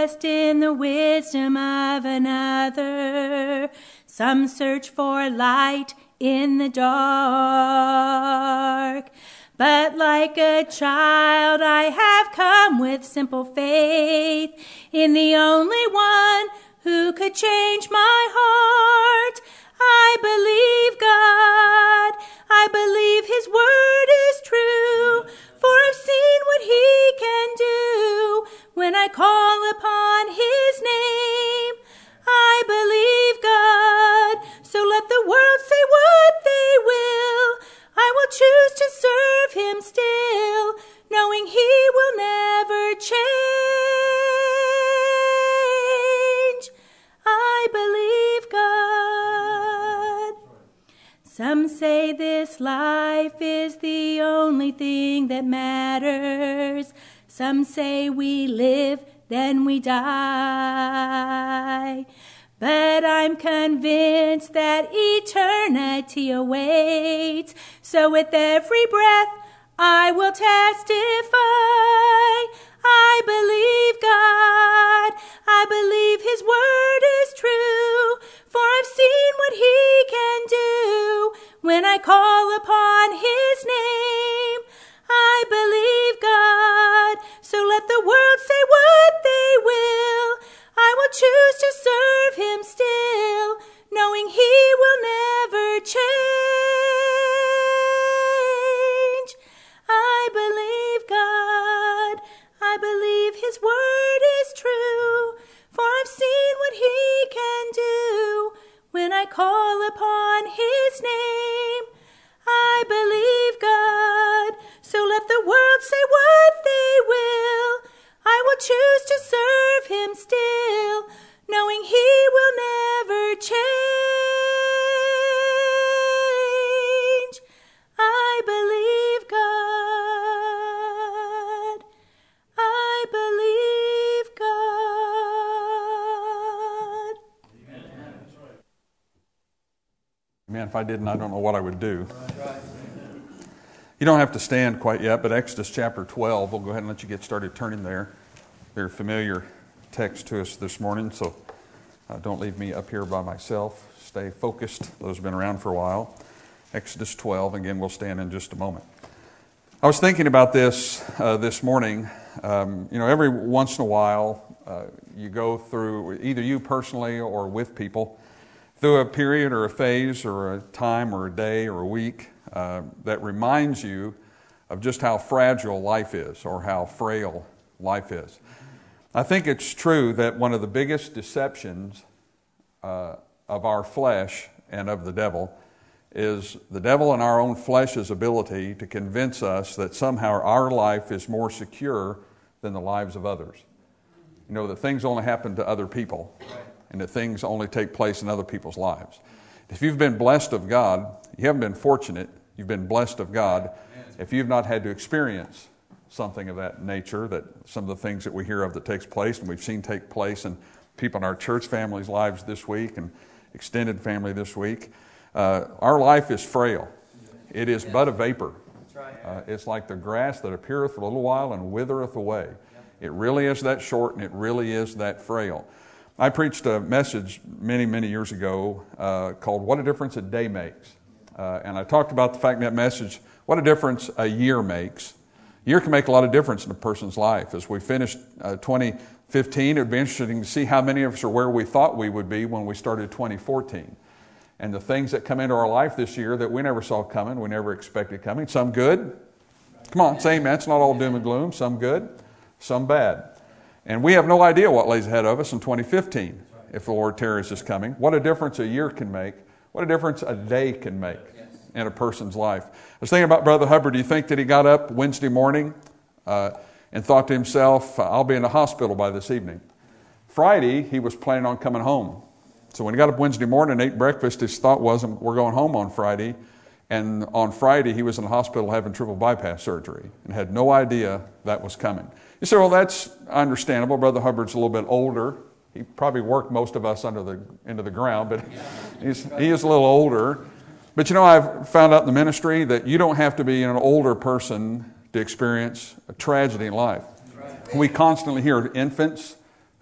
trust in the wisdom of another. Some search for light in the dark. But like a child, I have come with simple faith in the only one who could change my heart. I believe God. I believe His word is true, for I've seen what He can do when I call upon His name. I believe God, so let the world say what they will. I will choose to serve Him still, knowing He will never change. I believe God. Some say this life is the only thing that matters. Some say we live, then we die. But I'm convinced that eternity awaits. So with every breath, I will testify. I believe God. I believe His word is true. For I've seen what He can do when I call upon His name. I believe God. So let the world say what they will. I will choose to serve Him still, knowing He will never change. I believe God. I believe His word is true, for I've seen what He can do when I call upon His name. I believe God. So let the world say what they will. I will choose to serve Him still, knowing He will never change. I believe God. I believe God. Man, if I didn't, I don't know what I would do. You don't have to stand quite yet, but Exodus chapter 12, we'll go ahead and let you get started turning there. Very familiar text to us this morning, so don't leave me up here by myself. Stay focused, those who've been around for a while. Exodus 12, again, we'll stand in just a moment. I was thinking about this this morning. Every once in a while, you go through, either you personally or with people, through a period or a phase or a time or a day or a week that reminds you of just how fragile life is or how frail life is. I think it's true that one of the biggest deceptions of our flesh and of the devil is the devil and our own flesh's ability to convince us that somehow our life is more secure than the lives of others. You know, that things only happen to other people and that things only take place in other people's lives. If you've been blessed of God, you haven't been fortunate, you've been blessed of God. If you've not had to experience something of that nature, that some of the things that we hear of that takes place and we've seen take place in people in our church families' lives this week and extended family this week, our life is frail. It is but a vapor. It's like the grass that appeareth for a little while and withereth away. It really is that short and it really is that frail. I preached a message many, many years ago called What a Difference a Day Makes. And I talked about the fact in that message, what a difference a year makes. A year can make a lot of difference in a person's life. As we finish 2015, it would be interesting to see how many of us are where we thought we would be when we started 2014. And the things that come into our life this year that we never saw coming, we never expected coming. Some good. Come on, say amen. It's not all doom and gloom. Some good, some bad. And we have no idea what lays ahead of us in 2015 if the Lord tarries is coming. What a difference a year can make. What a difference a day can make in a person's life. I was thinking about Brother Hubbard. Do you think that he got up Wednesday morning and thought to himself, I'll be in the hospital by this evening? Friday, he was planning on coming home. So when he got up Wednesday morning and ate breakfast, his thought was, we're going home on Friday. And on Friday, he was in the hospital having triple bypass surgery and had no idea that was coming. You say, well, that's understandable. Brother Hubbard's a little bit older. He probably worked most of us into the ground, but he is a little older. But you know, I've found out in the ministry that you don't have to be an older person to experience a tragedy in life. We constantly hear of infants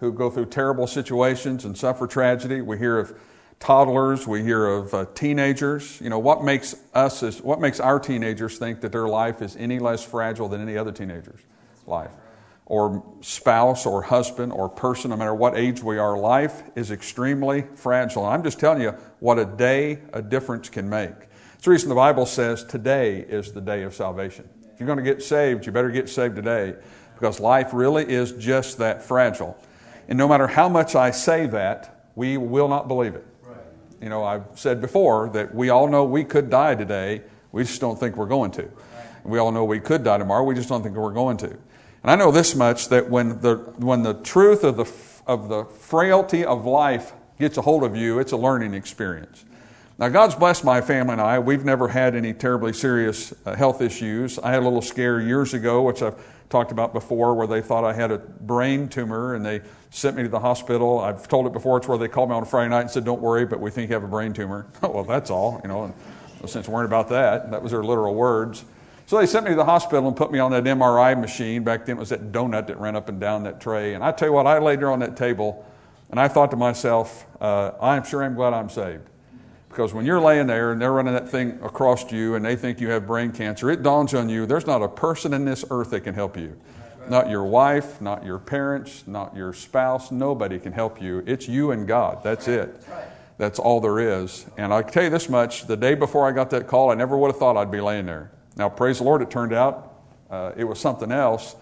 who go through terrible situations and suffer tragedy. We hear of toddlers. We hear of teenagers. What makes our teenagers think that their life is any less fragile than any other teenager's life? Or spouse or husband or person, no matter what age we are, life is extremely fragile. And I'm just telling you what a day a difference can make. It's the reason the Bible says today is the day of salvation. If you're going to get saved, you better get saved today, because life really is just that fragile. And no matter how much I say that, we will not believe it. I've said before that we all know we could die today. We just don't think we're going to. We all know we could die tomorrow. We just don't think we're going to. And I know this much, that when the truth of the frailty of life gets a hold of you, it's a learning experience. Now, God's blessed my family and I. We've never had any terribly serious health issues. I had a little scare years ago, which I've talked about before, where they thought I had a brain tumor, and they sent me to the hospital. I've told it before. It's where they called me on a Friday night and said, "Don't worry, but we think you have a brain tumor." Well, that's all, and no sense worrying about that. That was their literal words. So they sent me to the hospital and put me on that MRI machine. Back then it was that donut that ran up and down that tray. And I tell you what, I laid there on that table, and I thought to myself, I'm sure I'm glad I'm saved. Because when you're laying there and they're running that thing across you and they think you have brain cancer, it dawns on you, there's not a person in this earth that can help you. Not your wife, not your parents, not your spouse. Nobody can help you. It's you and God. That's it. That's all there is. And I can tell you this much, the day before I got that call, I never would have thought I'd be laying there. Now, praise the Lord, it turned out it was something else.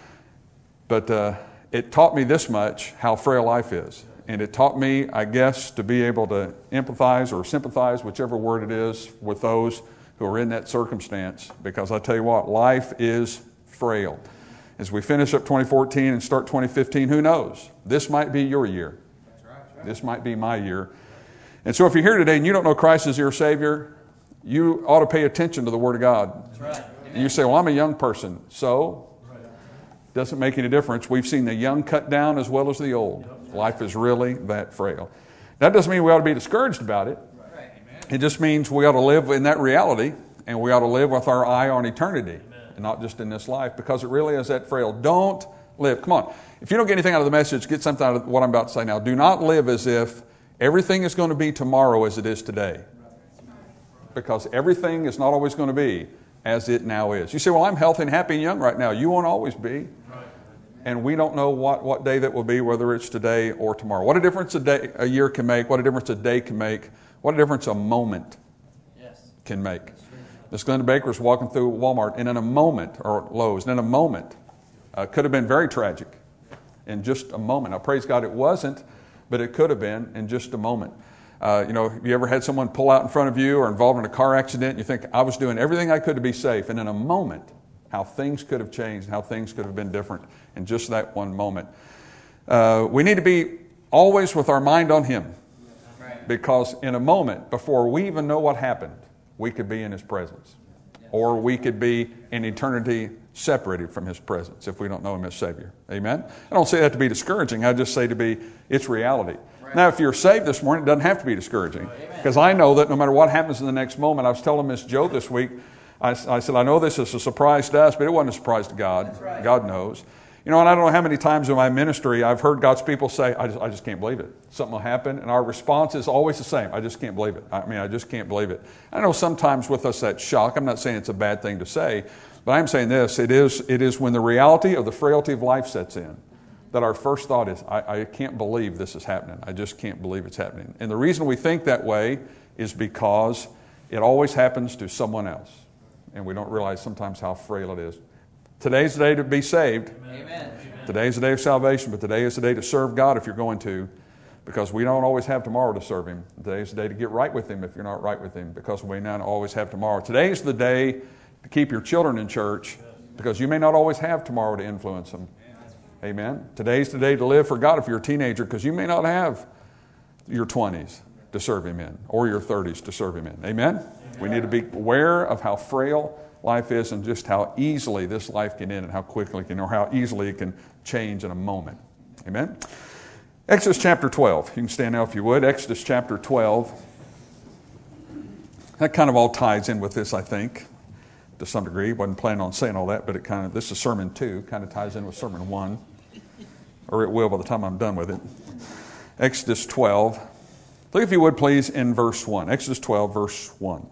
But it taught me this much, how frail life is. And it taught me, I guess, to be able to empathize or sympathize, whichever word it is, with those who are in that circumstance. Because I tell you what, life is frail. As we finish up 2014 and start 2015, who knows? This might be your year. This might be my year. And so if you're here today and you don't know Christ as your Savior, you ought to pay attention to the Word of God. And you say, well, I'm a young person. So, doesn't make any difference. We've seen the young cut down as well as the old. Life is really that frail. That doesn't mean we ought to be discouraged about it. It just means we ought to live in that reality, and we ought to live with our eye on eternity, and not just in this life, because it really is that frail. Don't live. Come on. If you don't get anything out of the message, get something out of what I'm about to say now. Do not live as if everything is going to be tomorrow as it is today. Because everything is not always going to be as it now is. You say, well, I'm healthy and happy and young right now. You won't always be. And we don't know what day that will be, whether it's today or tomorrow. What a difference a year can make. What a difference a day can make. What a difference a moment can make. Miss Glenda Baker was walking through Walmart, and in a moment, or Lowe's, and in a moment, could have been very tragic. In just a moment. Now, praise God, it wasn't, but it could have been in just a moment. Have you ever had someone pull out in front of you or involved in a car accident, and you think, I was doing everything I could to be safe, and in a moment, how things could have changed, how things could have been different in just that one moment. We need to be always with our mind on Him, because in a moment, before we even know what happened, we could be in His presence, or we could be in eternity separated from His presence if we don't know Him as Savior. Amen? I don't say that to be discouraging. I just say it's reality. Now, if you're saved this morning, it doesn't have to be discouraging, because I know that no matter what happens in the next moment, I was telling Miss Joe this week, I said, I know this is a surprise to us, but it wasn't a surprise to God. Right. God knows. And I don't know how many times in my ministry I've heard God's people say, I just can't believe it. Something will happen, and our response is always the same. I just can't believe it. I just can't believe it. I know sometimes with us that's shock. I'm not saying it's a bad thing to say, but I'm saying this. It is when the reality of the frailty of life sets in, that our first thought is, I can't believe this is happening. I just can't believe it's happening. And the reason we think that way is because it always happens to someone else. And we don't realize sometimes how frail it is. Today's the day to be saved. Amen. Today's the day of salvation, but today is the day to serve God if you're going to, because we don't always have tomorrow to serve Him. Today's the day to get right with Him if you're not right with Him, because we not always have tomorrow. Today's the day to keep your children in church, because you may not always have tomorrow to influence them. Amen. Today's the day to live for God if you're a teenager, because you may not have your 20s to serve Him in, or your 30s to serve Him in. Amen? We need to be aware of how frail life is, and just how easily this life can end, and how quickly it can, or how easily it can change in a moment. Amen? Exodus chapter 12. You can stand now if you would. Exodus chapter 12. That kind of all ties in with this, I think, to some degree. Wasn't planning on saying all that, but this is sermon 2, kind of ties in with sermon 1. or it will by the time I'm done with it. Exodus 12. Look, if you would, please, in verse 1. Exodus 12, verse 1.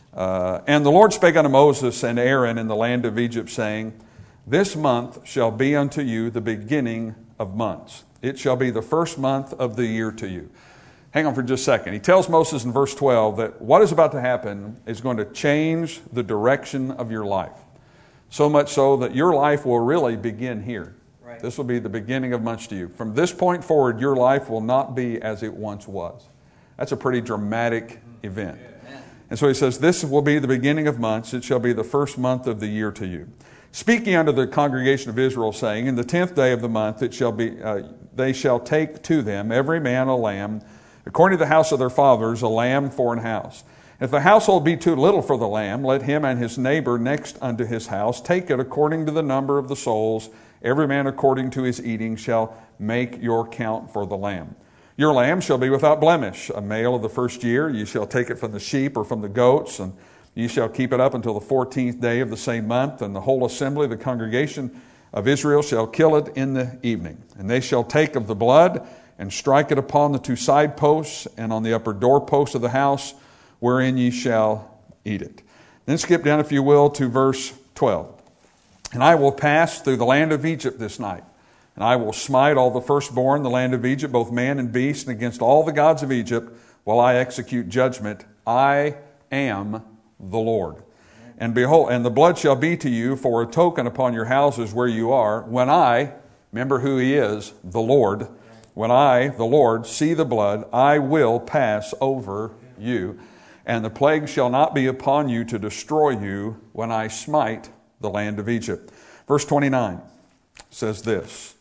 And the Lord spake unto Moses and Aaron in the land of Egypt, saying, This month shall be unto you the beginning of months. It shall be the first month of the year to you. Hang on for just a second. He tells Moses in verse 12 that what is about to happen is going to change the direction of your life. So much so that your life will really begin here. Right. This will be the beginning of months to you. From this point forward, your life will not be as it once was. That's a pretty dramatic event. And so he says, this will be the beginning of months. It shall be the first month of the year to you. Speaking unto the congregation of Israel, saying, In the 10th day of the month it shall be, they shall take to them every man a lamb, according to the house of their fathers, a lamb for an house. If the household be too little for the lamb, let him and his neighbor next unto his house take it according to the number of the souls. Every man according to his eating shall make your count for the lamb. Your lamb shall be without blemish, a male of the first year. You shall take it from the sheep or from the goats, and you shall keep it up until the 14th day of the same month. And the whole assembly, the congregation of Israel, shall kill it in the evening. And they shall take of the blood and strike it upon the two side posts and on the upper doorpost of the house, wherein ye shall eat it. Then skip down, if you will, to verse 12. And I will pass through the land of Egypt this night, and I will smite all the firstborn in the land of Egypt, both man and beast, and against all the gods of Egypt, while I execute judgment. I am the Lord. And behold, and the blood shall be to you for a token upon your houses where you are, when I, remember who he is, the Lord, when I, the Lord, see the blood, I will pass over you. And the plague shall not be upon you to destroy you when I smite the land of Egypt. Verse 29 says this,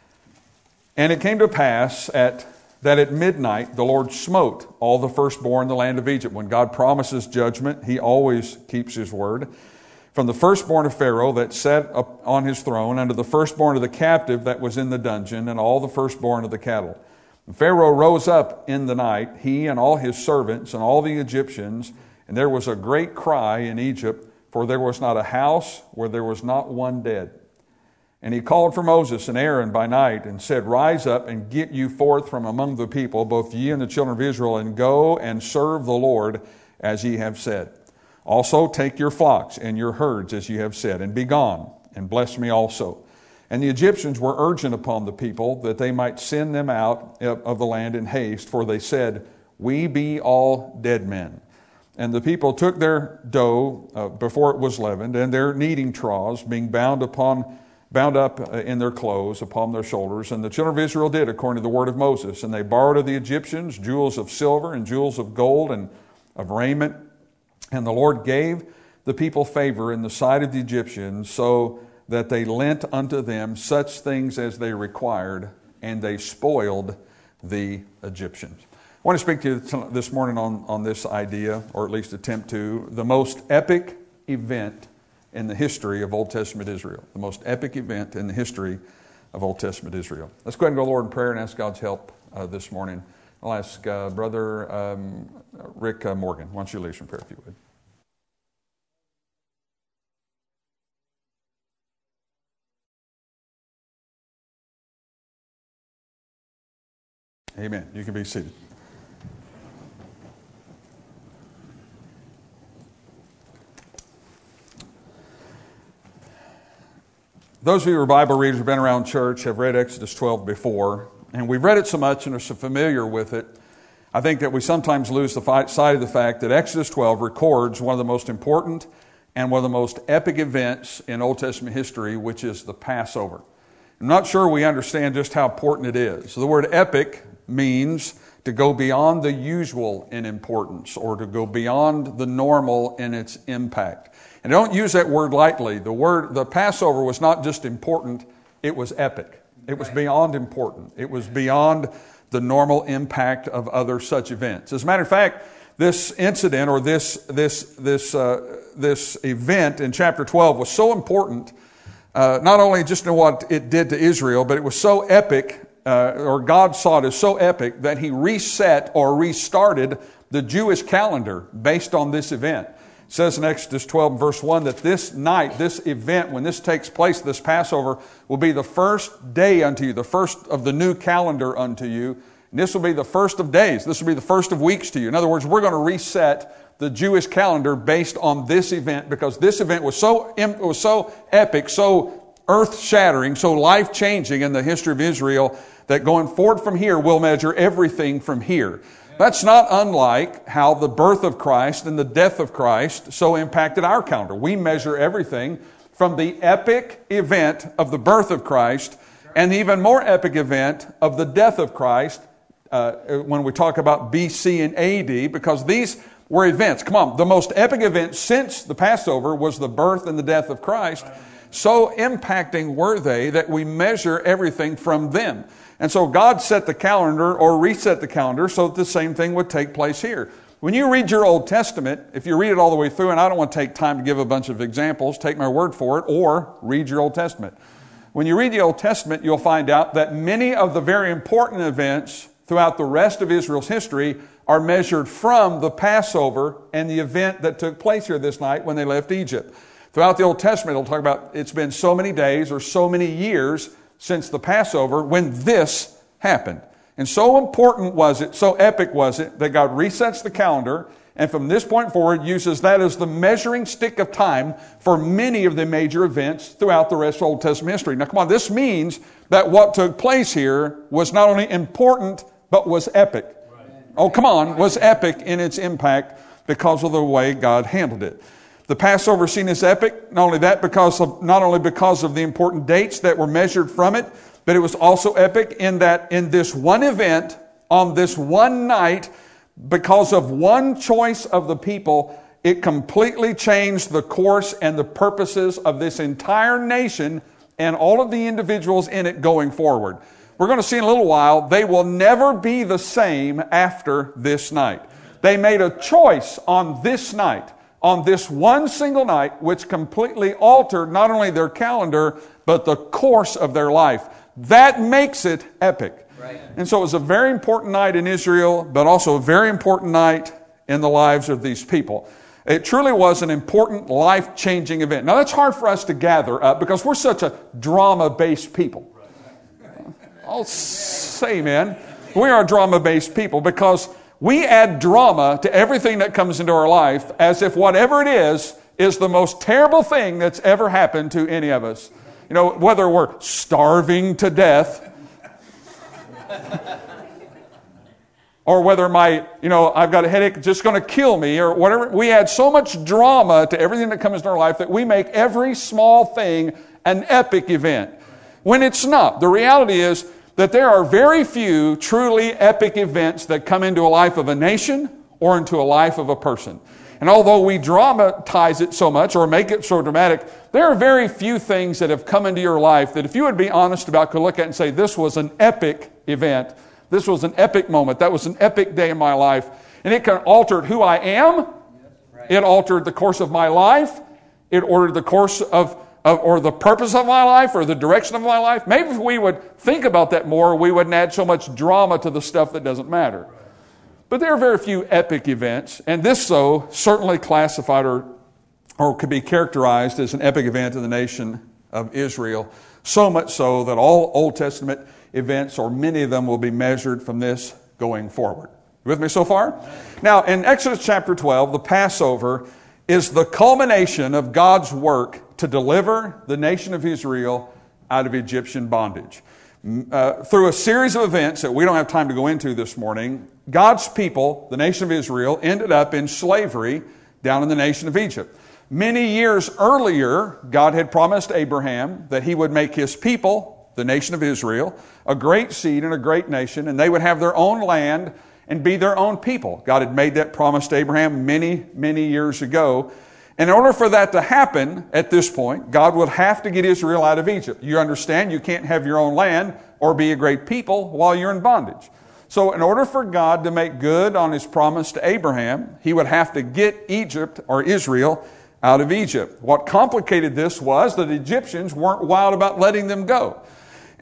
And it came to pass that at midnight the Lord smote all the firstborn in the land of Egypt. When God promises judgment, he always keeps his word. From the firstborn of Pharaoh that sat up on his throne, unto the firstborn of the captive that was in the dungeon, and all the firstborn of the cattle. And Pharaoh rose up in the night, he and all his servants and all the Egyptians, and there was a great cry in Egypt, for there was not a house where there was not one dead. And he called for Moses and Aaron by night, and said, Rise up and get you forth from among the people, both ye and the children of Israel, and go and serve the Lord as ye have said. Also take your flocks and your herds as ye have said, and be gone, and bless me also. And the Egyptians were urgent upon the people that they might send them out of the land in haste, for they said, We be all dead men. And the people took their dough before it was leavened, and their kneading troughs, being bound up in their clothes upon their shoulders. And the children of Israel did according to the word of Moses. And they borrowed of the Egyptians jewels of silver and jewels of gold and of raiment. And the Lord gave the people favor in the sight of the Egyptians, so that they lent unto them such things as they required, and they spoiled the Egyptians. I want to speak to you this morning on this idea, or at least attempt to, the most epic event in the history of Old Testament Israel. The most epic event in the history of Old Testament Israel. Let's go ahead and go to the Lord in prayer and ask God's help this morning. I'll ask Brother Rick Morgan. Why don't you lead us in prayer if you would. Amen. You can be seated. Those of you who are Bible readers who have been around church have read Exodus 12 before, and we've read it so much and are so familiar with it, I think that we sometimes lose the sight of the fact that Exodus 12 records one of the most important and one of the most epic events in Old Testament history, which is the Passover. I'm not sure we understand just how important it is. So the word epic means to go beyond the usual in importance, or to go beyond the normal in its impact. And don't use that word lightly. The Passover was not just important, it was epic. It was beyond important. It was beyond the normal impact of other such events. As a matter of fact, this incident, or this event in chapter 12 was so important, not only just in what it did to Israel, but it was so epic, or God saw it as so epic, that he reset or restarted the Jewish calendar based on this event. It says in Exodus 12, verse 1, that this night, this event, when this takes place, this Passover, will be the first day unto you, the first of the new calendar unto you. And this will be the first of days. This will be the first of weeks to you. In other words, we're going to reset the Jewish calendar based on this event, because this event was so epic, so earth-shattering, so life-changing in the history of Israel, that going forward from here, we'll measure everything from here. That's not unlike how the birth of Christ and the death of Christ so impacted our calendar. We measure everything from the epic event of the birth of Christ and the even more epic event of the death of Christ when we talk about BC and AD, because these were events. Come on, the most epic event since the Passover was the birth and the death of Christ. So impacting were they that we measure everything from them. And so God set the calendar or reset the calendar so that the same thing would take place here. When you read your Old Testament, if you read it all the way through, and I don't want to take time to give a bunch of examples, take my word for it, or read your Old Testament. When you read the Old Testament, you'll find out that many of the very important events throughout the rest of Israel's history are measured from the Passover and the event that took place here this night when they left Egypt. Throughout the Old Testament, it'll talk about it's been so many days or so many years since the Passover when this happened. And so important was it, so epic was it, that God resets the calendar and from this point forward uses that as the measuring stick of time for many of the major events throughout the rest of Old Testament history. Now come on, this means that what took place here was not only important, but was epic. Oh, come on, was epic in its impact because of the way God handled it. The Passover scene is epic, not only because of the important dates that were measured from it, but it was also epic in that in this one event, on this one night, because of one choice of the people, it completely changed the course and the purposes of this entire nation and all of the individuals in it going forward. We're going to see in a little while, they will never be the same after this night. They made a choice on this night, on this one single night, which completely altered not only their calendar, but the course of their life. That makes it epic. Right. And so it was a very important night in Israel, but also a very important night in the lives of these people. It truly was an important, life-changing event. Now that's hard for us to gather up because we're such a drama-based people. I'll say, man, we are a drama-based people because we add drama to everything that comes into our life as if whatever it is the most terrible thing that's ever happened to any of us. You know, whether we're starving to death or whether I've got a headache, it's just going to kill me or whatever. We add so much drama to everything that comes into our life that we make every small thing an epic event. When it's not. The reality is that there are very few truly epic events that come into a life of a nation or into a life of a person. And although we dramatize it so much or make it so dramatic, there are very few things that have come into your life that if you would be honest about, could look at and say, this was an epic event. This was an epic moment. That was an epic day in my life. And it can alter who I am. It altered the course of my life. It altered the course or the purpose of my life or the direction of my life. Maybe if we would think about that more, we wouldn't add so much drama to the stuff that doesn't matter. But there are very few epic events, and this certainly classified or could be characterized as an epic event in the nation of Israel, so much so that all Old Testament events, or many of them, will be measured from this going forward. You with me so far? Now, in Exodus chapter 12, the Passover is the culmination of God's work to deliver the nation of Israel out of Egyptian bondage. Through a series of events that we don't have time to go into this morning, God's people, the nation of Israel, ended up in slavery down in the nation of Egypt. Many years earlier, God had promised Abraham that he would make his people, the nation of Israel, a great seed and a great nation, and they would have their own land and be their own people. God had made that promise to Abraham many, many years ago. And in order for that to happen at this point, God would have to get Israel out of Egypt. You understand, you can't have your own land or be a great people while you're in bondage. So in order for God to make good on his promise to Abraham, he would have to get Egypt or Israel out of Egypt. What complicated this was that the Egyptians weren't wild about letting them go.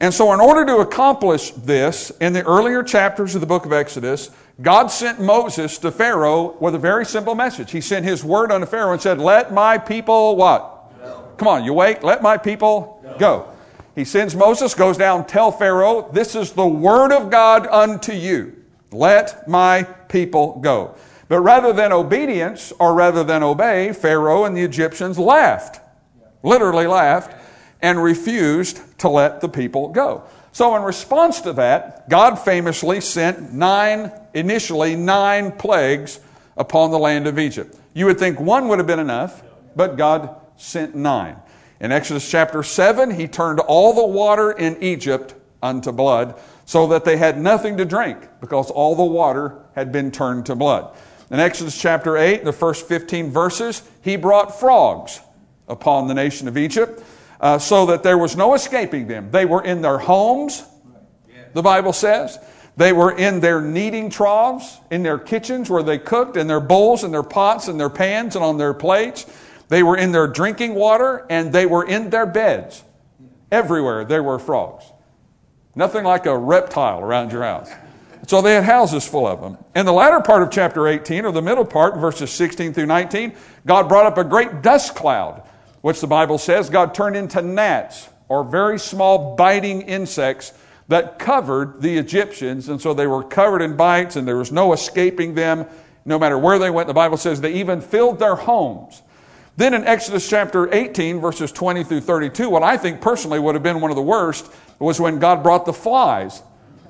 And so in order to accomplish this, in the earlier chapters of the book of Exodus, God sent Moses to Pharaoh with a very simple message. He sent his word unto Pharaoh and said, let my people what? Go. Come on, you awake? Let my people go. He sends Moses, goes down, tell Pharaoh, this is the word of God unto you. Let my people go. But rather than obedience, or rather than obey, Pharaoh and the Egyptians laughed. Literally laughed. And refused to let the people go. So in response to that, God famously sent initially nine plagues upon the land of Egypt. You would think one would have been enough, but God sent 9. In Exodus chapter 7, He turned all the water in Egypt unto blood, so that they had nothing to drink, because all the water had been turned to blood. In Exodus chapter 8, the first 15 verses, He brought frogs upon the nation of Egypt, so that there was no escaping them. They were in their homes, the Bible says. They were in their kneading troughs, in their kitchens where they cooked, in their bowls, in their pots, in their pans, and on their plates. They were in their drinking water, and they were in their beds. Everywhere there were frogs. Nothing like a reptile around your house. So they had houses full of them. In the latter part of chapter 18, or the middle part, verses 16 through 19, God brought up a great dust cloud, which the Bible says God turned into gnats, or very small biting insects that covered the Egyptians. And so they were covered in bites, and there was no escaping them. No matter where they went, the Bible says they even filled their homes. Then in Exodus chapter 18, verses 20 through 32, what I think personally would have been one of the worst was when God brought the flies.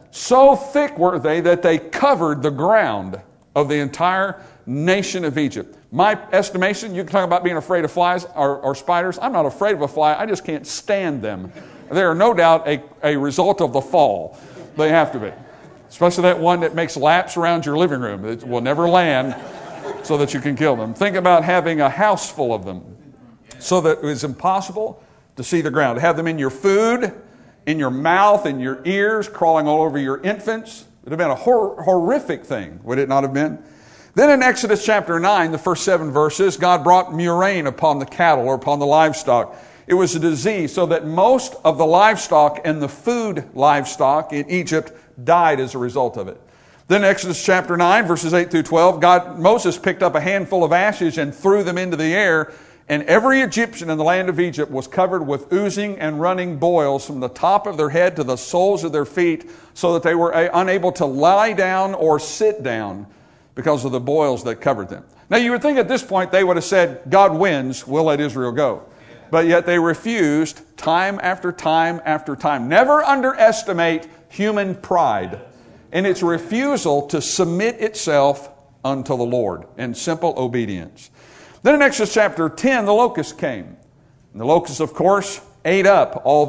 So thick were they that they covered the ground of the entire nation of Egypt. My estimation, you can talk about being afraid of flies or spiders. I'm not afraid of a fly. I just can't stand them. They are no doubt a result of the fall. They have to be. Especially that one that makes laps around your living room. It will never land so that you can kill them. Think about having a house full of them so that it was impossible to see the ground. To have them in your food, in your mouth, in your ears, crawling all over your infants. It would have been a horrific thing, would it not have been? Then in Exodus chapter 9, the first 7 verses, God brought murrain upon the cattle or upon the livestock. It was a disease, so that most of the livestock and the food livestock in Egypt died as a result of it. Then Exodus chapter 9, verses 8 through 12, Moses picked up a handful of ashes and threw them into the air, and every Egyptian in the land of Egypt was covered with oozing and running boils from the top of their head to the soles of their feet, so that they were unable to lie down or sit down because of the boils that covered them. Now you would think at this point they would have said, God wins, we'll let Israel go. But yet they refused time after time after time. Never underestimate human pride and its refusal to submit itself unto the Lord in simple obedience. Then in Exodus chapter 10, the locusts came. And the locusts, of course, ate up all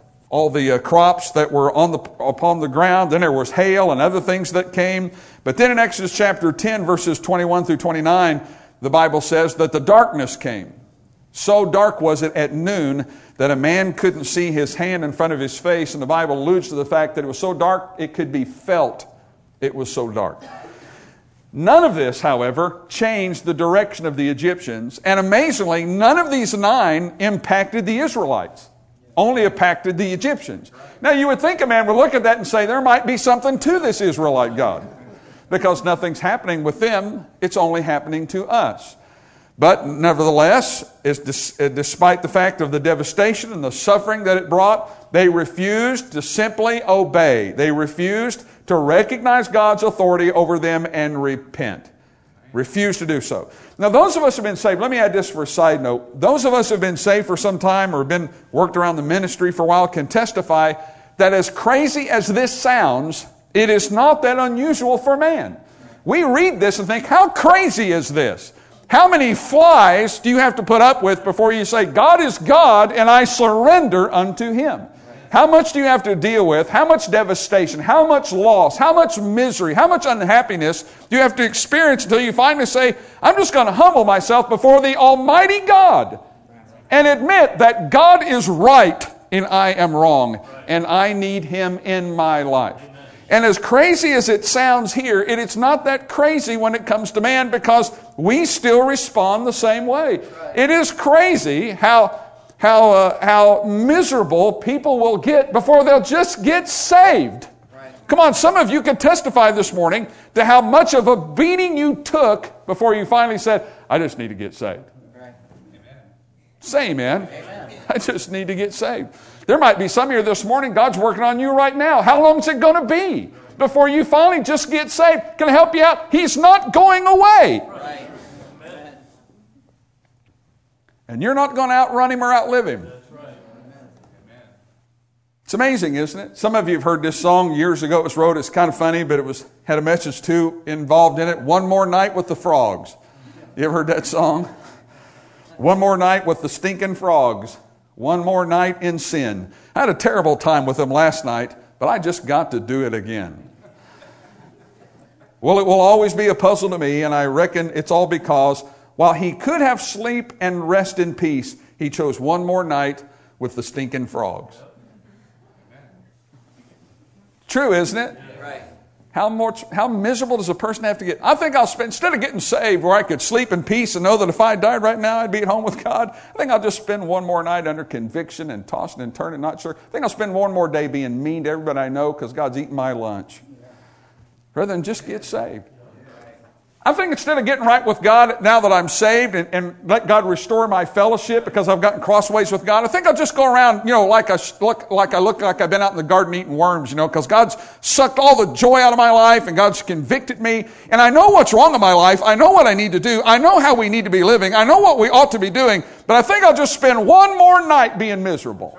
the crops that were upon the ground. Then there was hail and other things that came. But then in Exodus chapter 10, verses 21 through 29, the Bible says that the darkness came. So dark was it at noon that a man couldn't see his hand in front of his face. And the Bible alludes to the fact that it was so dark it could be felt. It was so dark. None of this, however, changed the direction of the Egyptians. And amazingly, none of these 9 impacted the Israelites. Only impacted the Egyptians. Now you would think a man would look at that and say, there might be something to this Israelite God. Because nothing's happening with them, it's only happening to us. But nevertheless, despite the fact of the devastation and the suffering that it brought, they refused to simply obey. They refused to recognize God's authority over them and repent. Refused to do so. Now those of us who have been saved, let me add this for a side note. Those of us who have been saved for some time or have been worked around the ministry for a while can testify that as crazy as this sounds, it is not that unusual for man. We read this and think, how crazy is this? How many flies do you have to put up with before you say, God is God and I surrender unto Him? How much do you have to deal with? How much devastation? How much loss? How much misery? How much unhappiness do you have to experience until you finally say, I'm just going to humble myself before the Almighty God and admit that God is right and I am wrong and I need Him in my life. And as crazy as it sounds here, it's not that crazy when it comes to man because we still respond the same way. It is crazy how how miserable people will get before they'll just get saved. Come on, some of you could testify this morning to how much of a beating you took before you finally said, I just need to get saved. Right. Say amen. Amen. I just need to get saved. There might be some here this morning, God's working on you right now. How long is it going to be before you finally just get saved? Can I help you out? He's not going away. Right. And you're not going to outrun him or outlive him. It's amazing, isn't it? Some of you have heard this song years ago. It was wrote. It's kind of funny, but it had a message too involved in it. One More Night with the Frogs. You ever heard that song? One more night with the stinking frogs. One more night in sin. I had a terrible time with them last night, but I just got to do it again. Well, it will always be a puzzle to me, and I reckon it's all because while he could have sleep and rest in peace, he chose one more night with the stinking frogs. True, isn't it? Right. How miserable does a person have to get? I think I'll spend, instead of getting saved where I could sleep in peace and know that if I died right now I'd be at home with God, I think I'll just spend one more night under conviction and tossing and turning, not sure. I think I'll spend one more day being mean to everybody I know because God's eating my lunch. Rather than just get saved. I think instead of getting right with God now that I'm saved and let God restore my fellowship because I've gotten crossways with God, I think I'll just go around, like I look like I've been out in the garden eating worms, because God's sucked all the joy out of my life and God's convicted me. And I know what's wrong in my life. I know what I need to do. I know how we need to be living. I know what we ought to be doing. But I think I'll just spend one more night being miserable.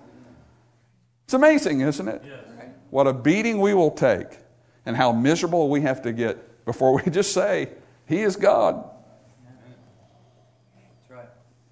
It's amazing, isn't it? What a beating we will take and how miserable we have to get before we just say, He is God. That's right.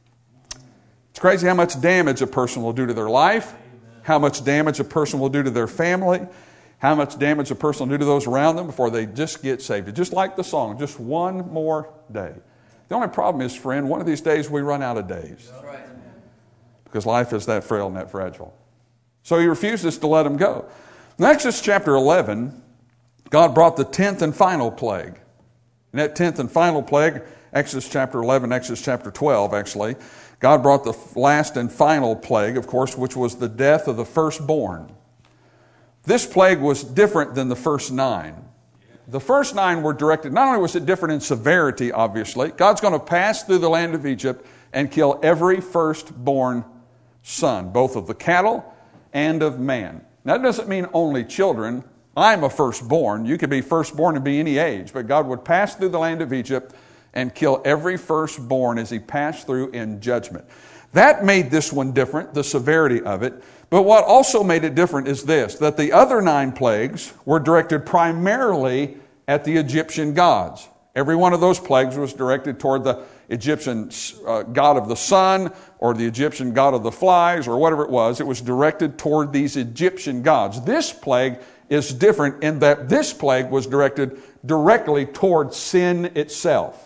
It's crazy how much damage a person will do to their life, how much damage a person will do to their family, how much damage a person will do to those around them before they just get saved. It's just like the song, just one more day. The only problem is, friend, one of these days we run out of days. That's right. Because life is that frail and that fragile. So he refuses to let them go. In Exodus chapter 11, God brought the 10th and final plague. And that 10th and final plague, Exodus chapter 11, Exodus chapter 12 actually, God brought the last and final plague, of course, which was the death of the firstborn. This plague was different than the first 9. The first 9 were directed, not only was it different in severity, obviously, God's going to pass through the land of Egypt and kill every firstborn son, both of the cattle and of man. Now, that doesn't mean only children. I'm a firstborn. You could be firstborn and be any age, but God would pass through the land of Egypt and kill every firstborn as he passed through in judgment. That made this one different, the severity of it. But what also made it different is this, that the other 9 plagues were directed primarily at the Egyptian gods. Every one of those plagues was directed toward the Egyptian god of the sun or the Egyptian god of the flies or whatever it was. It was directed toward these Egyptian gods. This plague is different in that this plague was directed directly toward sin itself.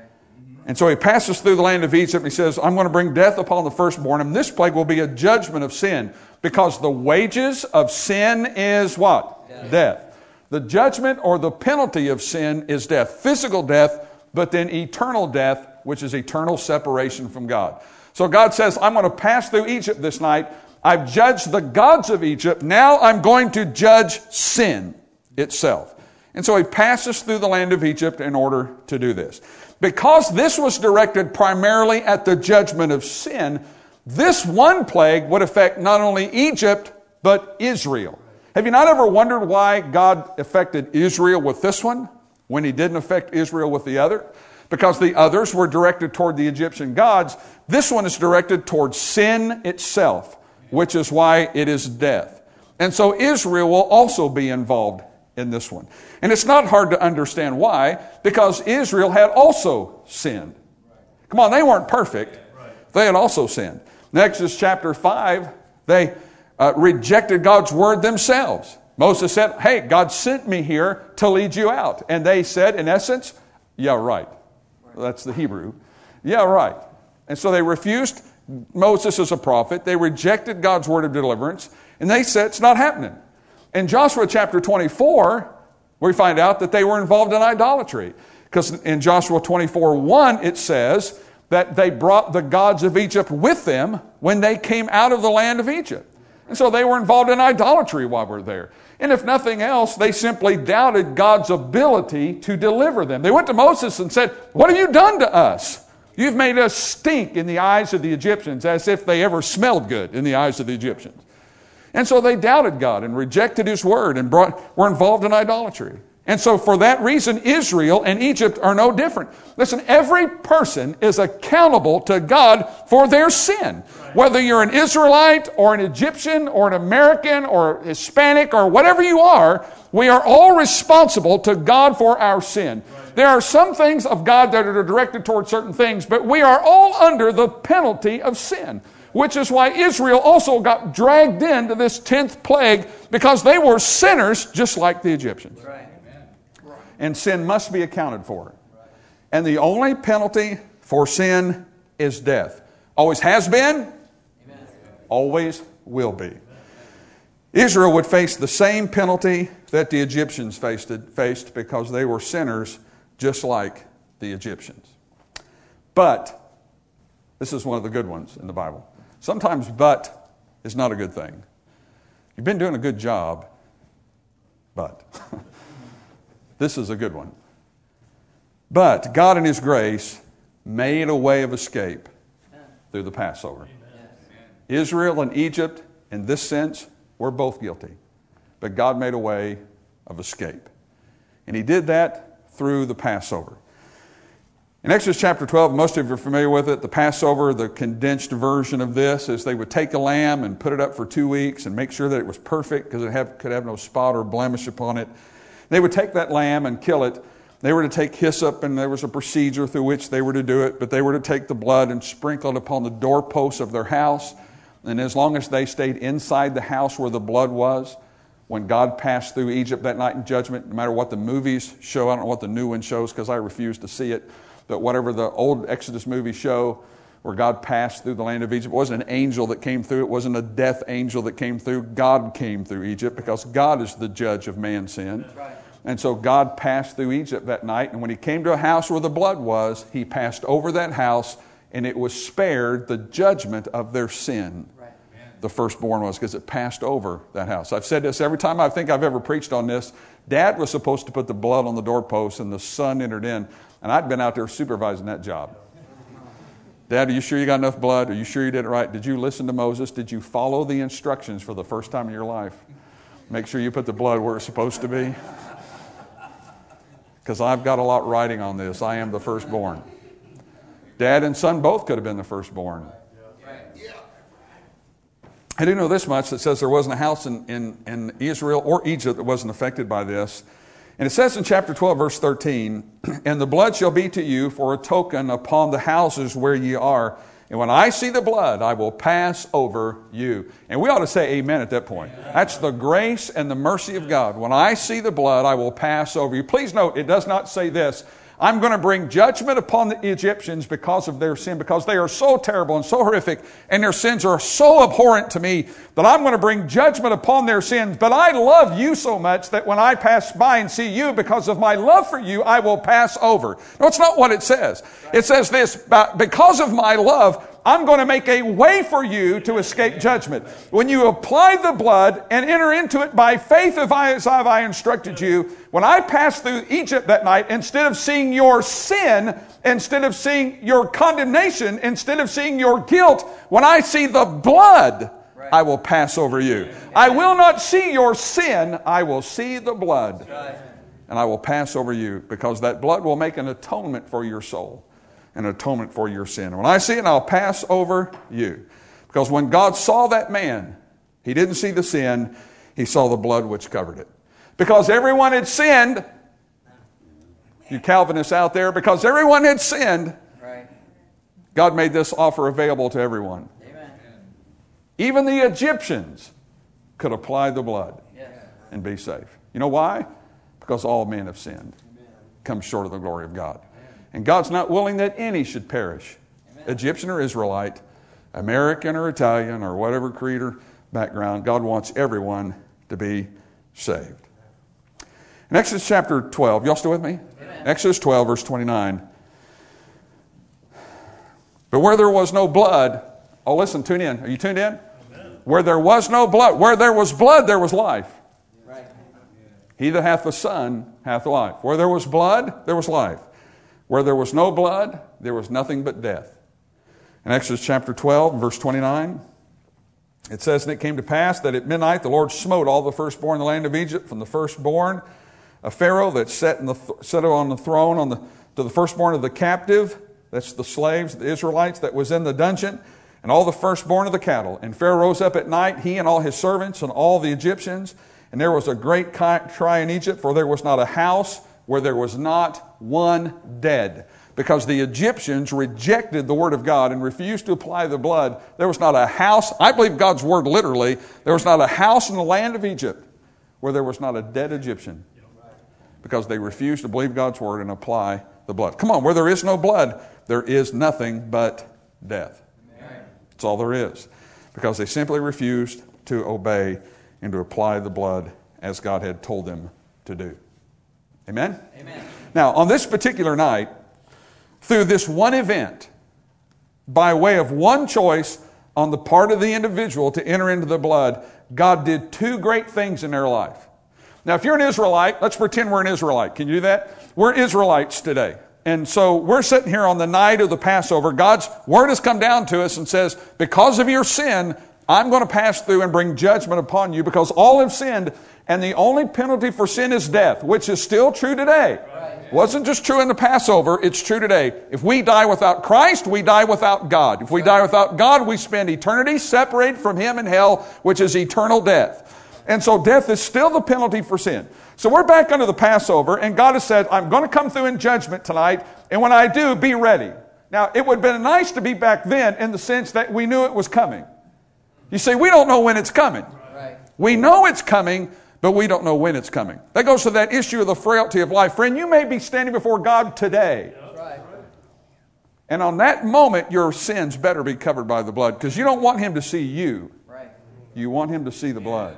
And so he passes through the land of Egypt and he says, I'm going to bring death upon the firstborn, and this plague will be a judgment of sin, because the wages of sin is what? Death. The judgment or the penalty of sin is death. Physical death, but then eternal death, which is eternal separation from God. So God says, I'm going to pass through Egypt this night. I've judged the gods of Egypt. Now I'm going to judge sin itself. And so he passes through the land of Egypt in order to do this. Because this was directed primarily at the judgment of sin, this one plague would affect not only Egypt, but Israel. Have you not ever wondered why God affected Israel with this one when he didn't affect Israel with the other? Because the others were directed toward the Egyptian gods. This one is directed toward sin itself, which is why it is death. And so Israel will also be involved in this one. And it's not hard to understand why, because Israel had also sinned. Come on, they weren't perfect. They had also sinned. In Exodus chapter 5, they rejected God's word themselves. Moses said, hey, God sent me here to lead you out. And they said, in essence, yeah, right. That's the Hebrew. Yeah, right. And so they refused Moses as a prophet. They rejected God's word of deliverance. And they said, it's not happening. In Joshua chapter 24, we find out that they were involved in idolatry. Because in Joshua 24:1, it says that they brought the gods of Egypt with them when they came out of the land of Egypt. And so they were involved in idolatry while we were there. And if nothing else, they simply doubted God's ability to deliver them. They went to Moses and said, "What have you done to us? You've made us stink in the eyes of the Egyptians," as if they ever smelled good in the eyes of the Egyptians. And so they doubted God and rejected His word and were involved in idolatry. And so for that reason, Israel and Egypt are no different. Listen, every person is accountable to God for their sin. Whether you're an Israelite or an Egyptian or an American or Hispanic or whatever you are, we are all responsible to God for our sin. There are some things of God that are directed toward certain things, but we are all under the penalty of sin, which is why Israel also got dragged into this 10th plague, because they were sinners just like the Egyptians. And sin must be accounted for. And the only penalty for sin is death. Always has been, always will be. Israel would face the same penalty that the Egyptians faced because they were sinners just like the Egyptians. But, this is one of the good ones in the Bible. Sometimes but is not a good thing. You've been doing a good job, but this is a good one. But God in His grace made a way of escape through the Passover. Israel and Egypt, in this sense, were both guilty. But God made a way of escape. And He did that through the Passover. In Exodus chapter 12, most of you are familiar with it. The Passover, the condensed version of this, is they would take a lamb and put it up for 2 weeks and make sure that it was perfect because it could have no spot or blemish upon it. They would take that lamb and kill it. They were to take hyssop, and there was a procedure through which they were to do it, but they were to take the blood and sprinkle it upon the doorposts of their house. And as long as they stayed inside the house where the blood was, when God passed through Egypt that night in judgment, no matter what the movies show, I don't know what the new one shows because I refuse to see it, but whatever the old Exodus movies show, where God passed through the land of Egypt, it wasn't an angel that came through, it wasn't a death angel that came through, God came through Egypt because God is the judge of man's sin. That's right. And so God passed through Egypt that night, and when He came to a house where the blood was, He passed over that house, and it was spared the judgment of their sin. Right. The firstborn was, because it passed over that house. I've said this every time I think I've ever preached on this. Dad was supposed to put the blood on the doorpost, and the son entered in, and I'd been out there supervising that job. Dad, are you sure you got enough blood? Are you sure you did it right? Did you listen to Moses? Did you follow the instructions for the first time in your life? Make sure you put the blood where it's supposed to be. Because I've got a lot riding on this. I am the firstborn. Dad and son both could have been the firstborn. I do know this much, that says there wasn't a house in Israel or Egypt that wasn't affected by this. And it says in chapter 12, verse 13, "And the blood shall be to you for a token upon the houses where ye are. And when I see the blood, I will pass over you." And we ought to say amen at that point. That's the grace and the mercy of God. When I see the blood, I will pass over you. Please note, it does not say this: I'm going to bring judgment upon the Egyptians because of their sin, because they are so terrible and so horrific, and their sins are so abhorrent to me that I'm going to bring judgment upon their sins. But I love you so much that when I pass by and see you, because of my love for you, I will pass over. No, it's not what it says. It says this: because of my love, I'm going to make a way for you to escape judgment. When you apply the blood and enter into it by faith as I instructed you, when I passed through Egypt that night, instead of seeing your sin, instead of seeing your condemnation, instead of seeing your guilt, when I see the blood, I will pass over you. I will not see your sin, I will see the blood. And I will pass over you, because that blood will make an atonement for your soul. An atonement for your sin. When I see it, I'll pass over you. Because when God saw that man, He didn't see the sin, He saw the blood which covered it. Because everyone had sinned, you Calvinists out there, because everyone had sinned, God made this offer available to everyone. Amen. Even the Egyptians could apply the blood and be safe. You know why? Because all men have sinned, come short of the glory of God. And God's not willing that any should perish. Amen. Egyptian or Israelite, American or Italian, or whatever creed or background, God wants everyone to be saved. In Exodus chapter 12, y'all still with me? Amen. Exodus 12, verse 29. But where there was no blood, oh listen, tune in. Are you tuned in? Amen. Where there was no blood, where there was blood, there was life. Right. He that hath the Son hath life. Where there was blood, there was life. Where there was no blood, there was nothing but death. In Exodus chapter 12, verse 29, it says, "And it came to pass that at midnight the Lord smote all the firstborn in the land of Egypt, from the firstborn of Pharaoh that sat on the throne to the firstborn of the captive," that's the slaves, the Israelites that was in the dungeon, "and all the firstborn of the cattle. And Pharaoh rose up at night, he and all his servants and all the Egyptians. And there was a great cry in Egypt, for there was not a house where there was not one dead." Because the Egyptians rejected the word of God and refused to apply the blood. There was not a house, I believe God's word literally, there was not a house in the land of Egypt where there was not a dead Egyptian. Because they refused to believe God's word and apply the blood. Come on, where there is no blood, there is nothing but death. That's all there is. Because they simply refused to obey and to apply the blood as God had told them to do. Amen? Amen. Now, on this particular night, through this one event, by way of one choice on the part of the individual to enter into the blood, God did two great things in their life. Now, if you're an Israelite, let's pretend we're an Israelite. Can you do that? We're Israelites today. And so we're sitting here on the night of the Passover. God's word has come down to us and says, because of your sin, I'm going to pass through and bring judgment upon you because all have sinned, and the only penalty for sin is death, which is still true today. It wasn't just true in the Passover, it's true today. If we die without Christ, we die without God. If we die without God, we spend eternity separated from Him in hell, which is eternal death. And so death is still the penalty for sin. So we're back under the Passover, and God has said, I'm going to come through in judgment tonight, and when I do, be ready. Now, it would have been nice to be back then in the sense that we knew it was coming. You see, we don't know when it's coming. Right. We know it's coming, but we don't know when it's coming. That goes to that issue of the frailty of life. Friend, you may be standing before God today. Right. And on that moment, your sins better be covered by the blood, because you don't want Him to see you. Right. You want Him to see the blood.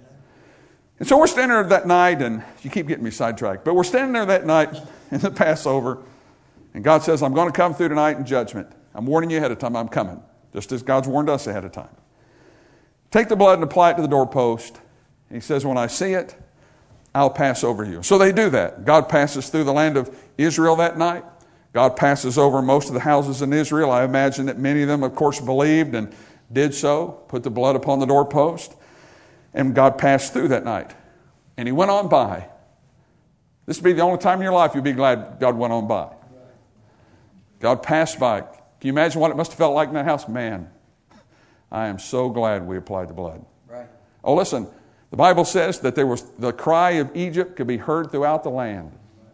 And so we're standing there that night, and you keep getting me sidetracked, but we're standing there that night in the Passover, and God says, I'm going to come through tonight in judgment. I'm warning you ahead of time, I'm coming, just as God's warned us ahead of time. Take the blood and apply it to the doorpost. He says, when I see it, I'll pass over you. So they do that. God passes through the land of Israel that night. God passes over most of the houses in Israel. I imagine that many of them, of course, believed and did so, put the blood upon the doorpost. And God passed through that night. And He went on by. This would be the only time in your life you'd be glad God went on by. God passed by. Can you imagine what it must have felt like in that house? Man, I am so glad we applied the blood. Right. Oh, listen, the Bible says that there was the cry of Egypt could be heard throughout the land.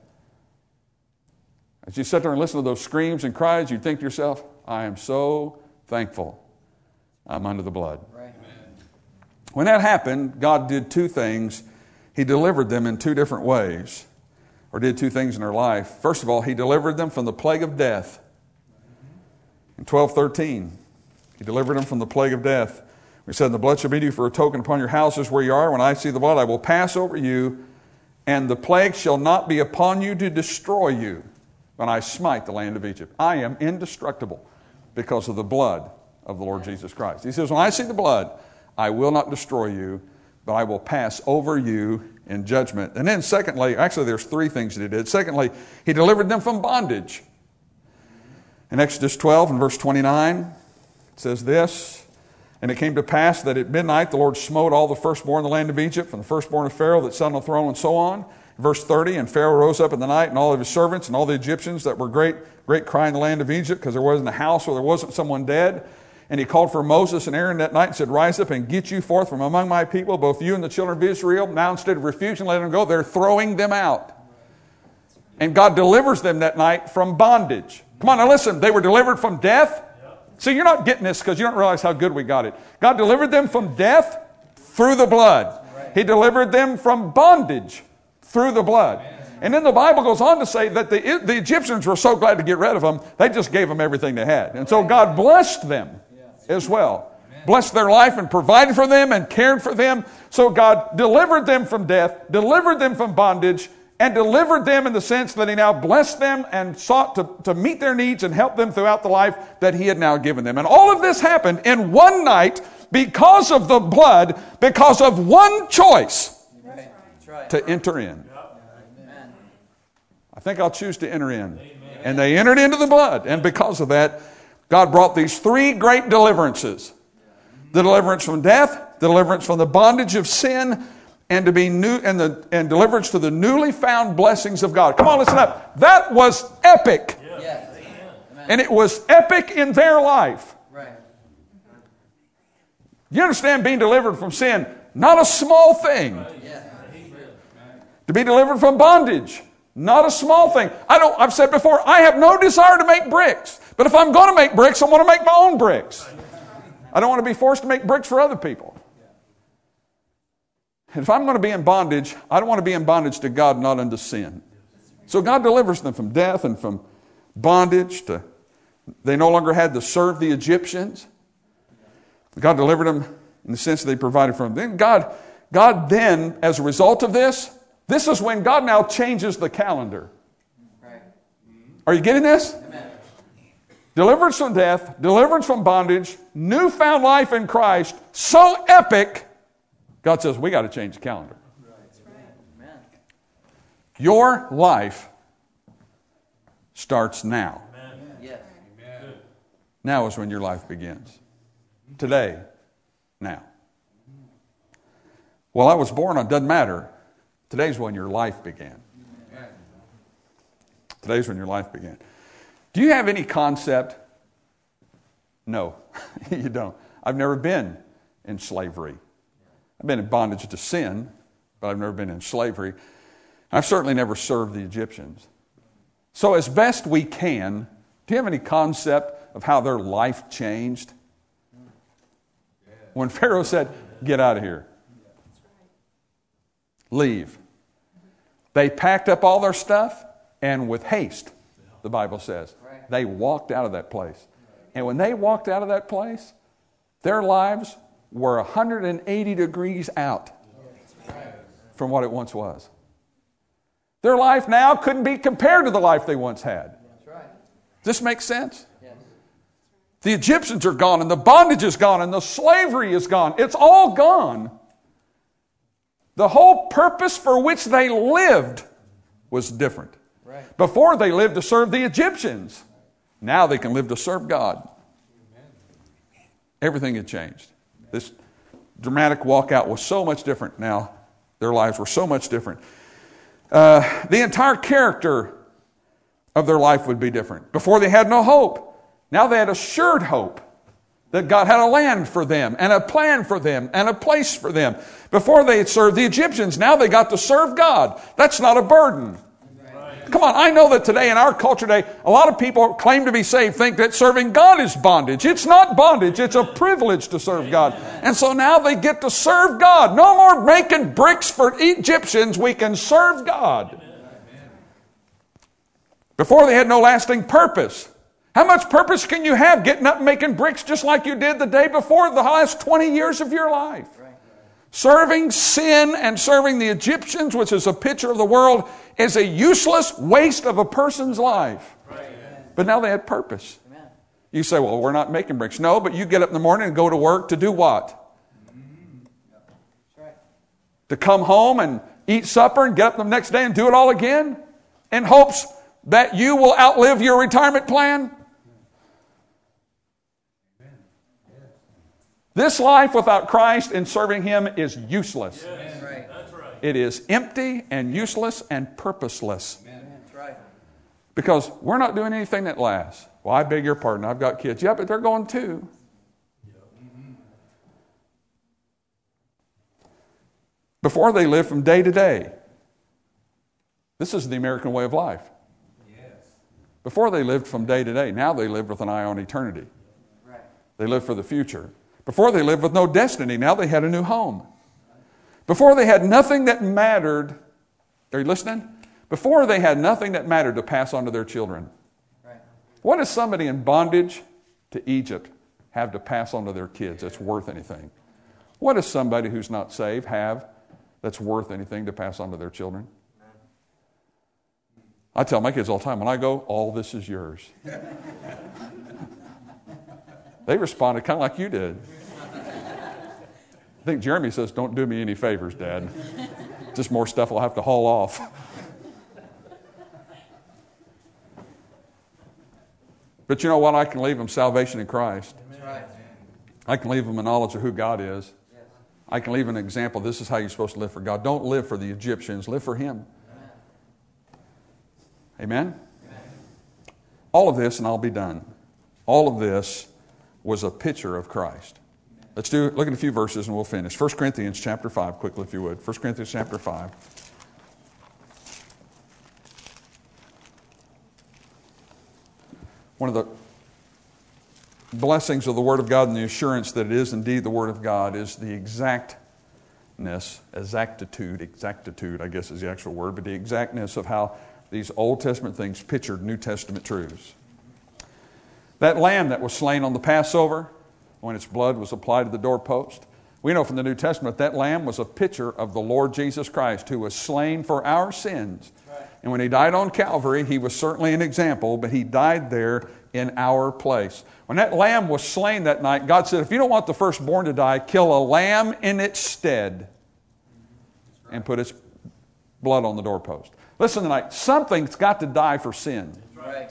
As you sit there and listen to those screams and cries, you'd think to yourself, I am so thankful I'm under the blood. Right. When that happened, God did two things. He delivered them in two different ways, or did two things in their life. First of all, He delivered them from the plague of death. In 12:13, He delivered them from the plague of death. We said, the blood shall be to you for a token upon your houses where you are. When I see the blood, I will pass over you, and the plague shall not be upon you to destroy you when I smite the land of Egypt. I am indestructible because of the blood of the Lord Jesus Christ. He says, when I see the blood, I will not destroy you, but I will pass over you in judgment. And then secondly, actually there's three things that He did. Secondly, He delivered them from bondage. In Exodus 12 and verse 29, it says this, and it came to pass that at midnight the Lord smote all the firstborn in the land of Egypt, from the firstborn of Pharaoh that sat on the throne and so on. Verse 30, and Pharaoh rose up in the night, and all of his servants and all the Egyptians that were great cry in the land of Egypt, because there wasn't a house where there wasn't someone dead. And He called for Moses and Aaron that night and said, rise up and get you forth from among my people, both you and the children of Israel. Now instead of refusing, letting them go, they're throwing them out. And God delivers them that night from bondage. Come on, now listen, they were delivered from death. See, you're not getting this because you don't realize how good we got it. God delivered them from death through the blood. He delivered them from bondage through the blood. And then the Bible goes on to say that the Egyptians were so glad to get rid of them, they just gave them everything they had. And so God blessed them as well. Blessed their life and provided for them and cared for them. So God delivered them from death, delivered them from bondage, and delivered them in the sense that he now blessed them and sought to meet their needs and help them throughout the life that he had now given them. And all of this happened in one night because of the blood, because of one choice to enter in. I think I'll choose to enter in. And they entered into the blood. And because of that, God brought these three great deliverances. The deliverance from death, the deliverance from the bondage of sin, and and deliverance to the newly found blessings of God. Come on, listen up. That was epic. Yes. And it was epic in their life. Right. You understand, being delivered from sin, not a small thing. To be delivered from bondage, not a small thing. I've said before, I have no desire to make bricks. But if I'm going to make bricks, I want to make my own bricks. I don't want to be forced to make bricks for other people. And if I'm going to be in bondage, I don't want to be in bondage to God, not unto sin. So God delivers them from death and from bondage. They no longer had to serve the Egyptians. God delivered them in the sense that they provided for them. Then God then, as a result of this is when God now changes the calendar. Are you getting this? Amen. Deliverance from death, deliverance from bondage, newfound life in Christ, so epic, God says, we got to change the calendar. Right. Your life starts now. Yes. Now is when your life begins. Today. Now. Well, I was born on, doesn't matter. Today's when your life began. Today's when your life began. Do you have any concept? No, you don't. I've never been in slavery. I've been in bondage to sin, but I've never been in slavery. I've certainly never served the Egyptians. So as best we can, do you have any concept of how their life changed? When Pharaoh said, get out of here. Leave. They packed up all their stuff, and with haste, the Bible says, they walked out of that place. And when they walked out of that place, their lives were 180 degrees out from what it once was. Their life now couldn't be compared to the life they once had. Does this make sense? The Egyptians are gone, and the bondage is gone, and the slavery is gone. It's all gone. The whole purpose for which they lived was different. Right. Before, they lived to serve the Egyptians. Now they can live to serve God. Everything had changed. This dramatic walkout was so much different now. Their lives were so much different. The entire character of their life would be different. Before, they had no hope. Now they had assured hope that God had a land for them and a plan for them and a place for them. Before, they had served the Egyptians. Now they got to serve God. That's not a burden. Come on, I know that today in our culture today, a lot of people claim to be saved think that serving God is bondage. It's not bondage. It's a privilege to serve God. And so now they get to serve God. No more making bricks for Egyptians. We can serve God. Before, they had no lasting purpose. How much purpose can you have getting up and making bricks just like you did the day before the last 20 years of your life? Serving sin and serving the Egyptians, which is a picture of the world, is a useless waste of a person's life. But now they had purpose. You say, well, we're not making bricks. No, but you get up in the morning and go to work to do what? To come home and eat supper and get up the next day and do it all again? In hopes that you will outlive your retirement plan? This life without Christ and serving Him is useless. Yes. Right. That's right. It is empty and useless and purposeless. That's right. Because we're not doing anything that lasts. Well, I beg your pardon, I've got kids. Yeah, but they're going too. Before, they lived from day to day. This is the American way of life. Yes. Before, they lived from day to day. Now they live with an eye on eternity. Right. They live for the future. Before, they lived with no destiny. Now they had a new home. Before, they had nothing that mattered. Are you listening? Before, they had nothing that mattered to pass on to their children. Right. What does somebody in bondage to Egypt have to pass on to their kids that's worth anything? What does somebody who's not saved have that's worth anything to pass on to their children? I tell my kids all the time, when I go, all this is yours. They responded kind of like you did. I think Jeremy says, don't do me any favors, Dad. Just more stuff I'll have to haul off. But you know what? I can leave them salvation in Christ. I can leave them a knowledge of who God is. I can leave an example. This is how you're supposed to live for God. Don't live for the Egyptians. Live for Him. Amen? All of this, and I'll be done. All of this was a picture of Christ. Look at a few verses and we'll finish. 1 Corinthians chapter 5, quickly if you would. 1 Corinthians chapter 5. One of the blessings of the Word of God and the assurance that it is indeed the Word of God is the exactitude, I guess is the actual word, but the exactness of how these Old Testament things pictured New Testament truths. That lamb that was slain on the Passover, when its blood was applied to the doorpost, we know from the New Testament that lamb was a picture of the Lord Jesus Christ, who was slain for our sins. Right. And when He died on Calvary, He was certainly an example, but He died there in our place. When that lamb was slain that night, God said, if you don't want the firstborn to die, kill a lamb in its stead and put its blood on the doorpost. Listen tonight, something's got to die for sin. Right.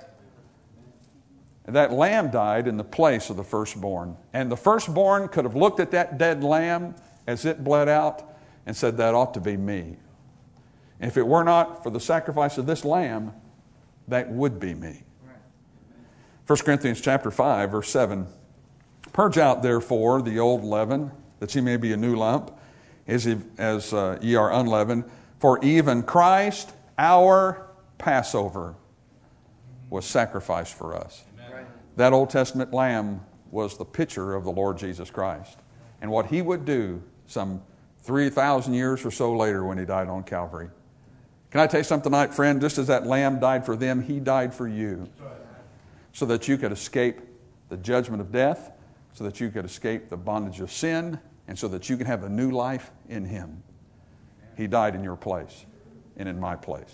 And that lamb died in the place of the firstborn. And the firstborn could have looked at that dead lamb as it bled out and said, that ought to be me. And if it were not for the sacrifice of this lamb, that would be me. 1 Corinthians chapter 5, verse 7. Purge out, therefore, the old leaven, that ye may be a new lump, as ye are unleavened. For even Christ, our Passover, was sacrificed for us. That Old Testament lamb was the picture of the Lord Jesus Christ and what He would do some 3,000 years or so later when He died on Calvary. Can I tell you something tonight, friend? Just as that lamb died for them, He died for you so that you could escape the judgment of death, so that you could escape the bondage of sin, and so that you can have a new life in Him. He died in your place and in my place.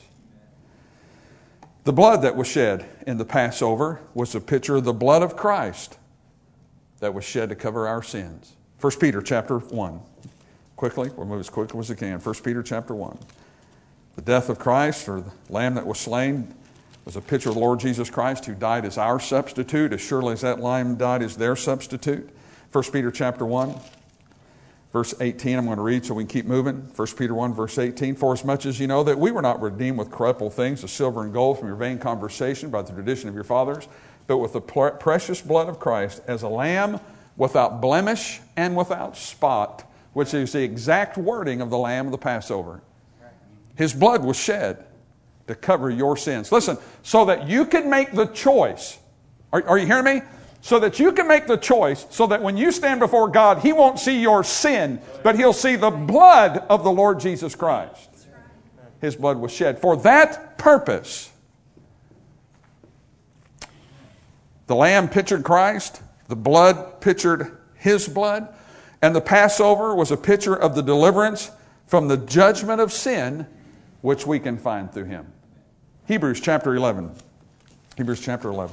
The blood that was shed in the Passover was a picture of the blood of Christ that was shed to cover our sins. 1 Peter chapter 1. Quickly, we'll move as quickly as we can. 1 Peter chapter 1. The death of Christ, or the lamb that was slain, was a picture of the Lord Jesus Christ, who died as our substitute, as surely as that lamb died as their substitute. 1 Peter chapter 1. Verse 18, I'm going to read so we can keep moving. 1 Peter 1, verse 18. For as much as you know that we were not redeemed with corruptible things, the silver and gold from your vain conversation by the tradition of your fathers, but with the precious blood of Christ, as a lamb without blemish and without spot, which is the exact wording of the lamb of the Passover. His blood was shed to cover your sins. Listen, so that you can make the choice. Are you hearing me? So that you can make the choice, so that when you stand before God, He won't see your sin, but He'll see the blood of the Lord Jesus Christ. His blood was shed for that purpose. The lamb pictured Christ, the blood pictured His blood, and the Passover was a picture of the deliverance from the judgment of sin, which we can find through Him. Hebrews chapter 11. Hebrews chapter 11.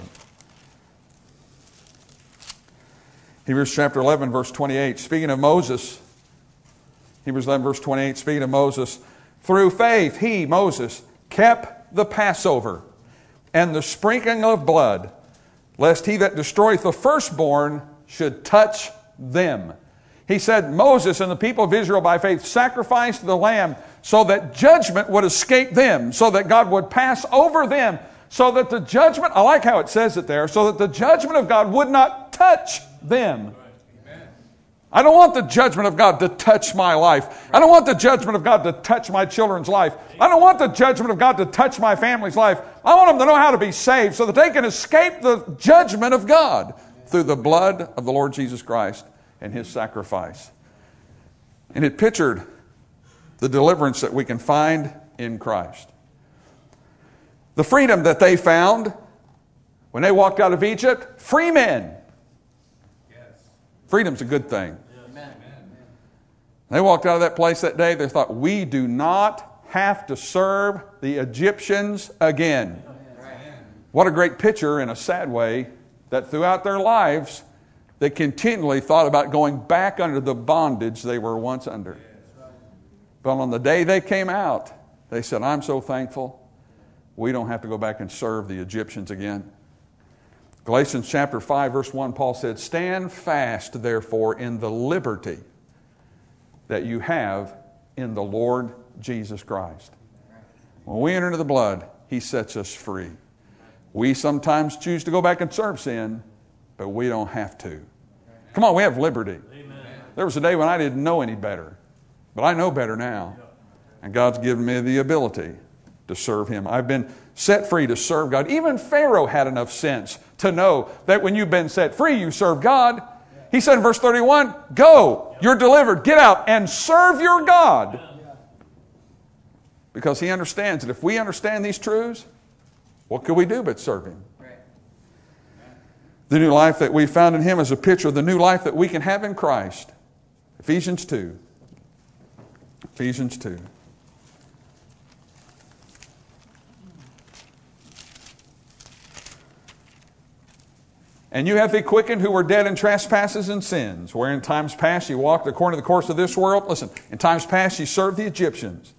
Hebrews chapter 11, verse 28. Speaking of Moses, Hebrews 11, verse 28, speaking of Moses, through faith he, Moses, kept the Passover and the sprinkling of blood, lest he that destroyeth the firstborn should touch them. He said Moses and the people of Israel by faith sacrificed the lamb so that judgment would escape them, so that God would pass over them, so that the judgment, I like how it says it there, so that the judgment of God would not touch them. I don't want the judgment of God to touch my life. I don't want the judgment of God to touch my children's life. I don't want the judgment of God to touch my family's life. I want them to know how to be saved so that they can escape the judgment of God through the blood of the Lord Jesus Christ and His sacrifice. And it pictured the deliverance that we can find in Christ. The freedom that they found when they walked out of Egypt, free men. Freedom's a good thing. Amen. They walked out of that place that day, they thought, we do not have to serve the Egyptians again. What a great picture, in a sad way, that throughout their lives, they continually thought about going back under the bondage they were once under. But on the day they came out, they said, I'm so thankful we don't have to go back and serve the Egyptians again. Galatians chapter 5, verse 1, Paul said, stand fast, therefore, in the liberty that you have in the Lord Jesus Christ. When we enter into the blood, He sets us free. We sometimes choose to go back and serve sin, but we don't have to. Come on, we have liberty. Amen. There was a day when I didn't know any better, but I know better now. And God's given me the ability to serve Him. I've been set free to serve God. Even Pharaoh had enough sense to know that when you've been set free, you serve God. He said in verse 31, go, you're delivered, get out and serve your God. Because he understands that if we understand these truths, what could we do but serve Him? The new life that we found in Him is a picture of the new life that we can have in Christ. Ephesians 2. Ephesians 2. And you have He quickened who were dead in trespasses and sins, where in times past ye walked according to the course of this world. Listen, in times past ye served the Egyptians,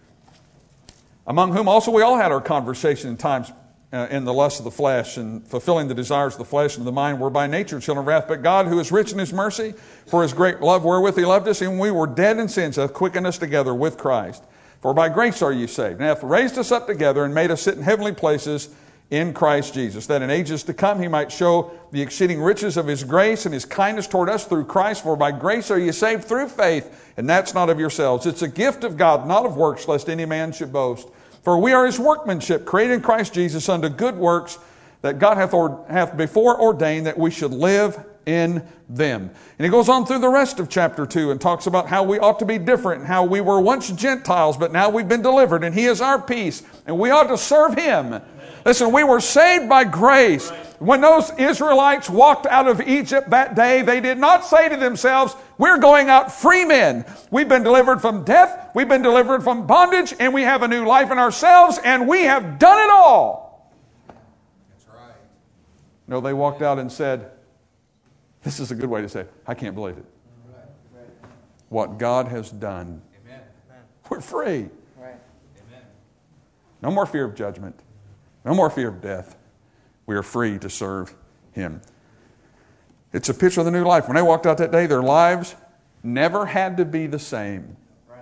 among whom also we all had our conversation in times in the lust of the flesh, and fulfilling the desires of the flesh and the mind, were by nature children of wrath. But God, who is rich in His mercy, for His great love wherewith He loved us, and when we were dead in sins, hath quickened us together with Christ. For by grace are ye saved, and hath raised us up together, and made us sit in heavenly places in Christ Jesus, that in ages to come He might show the exceeding riches of His grace and His kindness toward us through Christ. For by grace are ye saved through faith, and that's not of yourselves. It's a gift of God, not of works, lest any man should boast. For we are His workmanship, created in Christ Jesus unto good works, that God hath before ordained that we should live in them. And he goes on through the rest of chapter 2 and talks about how we ought to be different, and how we were once Gentiles, but now we've been delivered, and He is our peace, and we ought to serve Him. Amen. Listen, we were saved by grace. Right. When those Israelites walked out of Egypt that day, they did not say to themselves, we're going out free men. We've been delivered from death, we've been delivered from bondage, and we have a new life in ourselves, and we have done it all. That's right. No, they walked out and said, this is a good way to say it, I can't believe it. Right. What God has done. Amen. We're free. Right. Amen. No more fear of judgment. No more fear of death. We are free to serve Him. It's a picture of the new life. When they walked out that day, their lives never had to be the same. Right.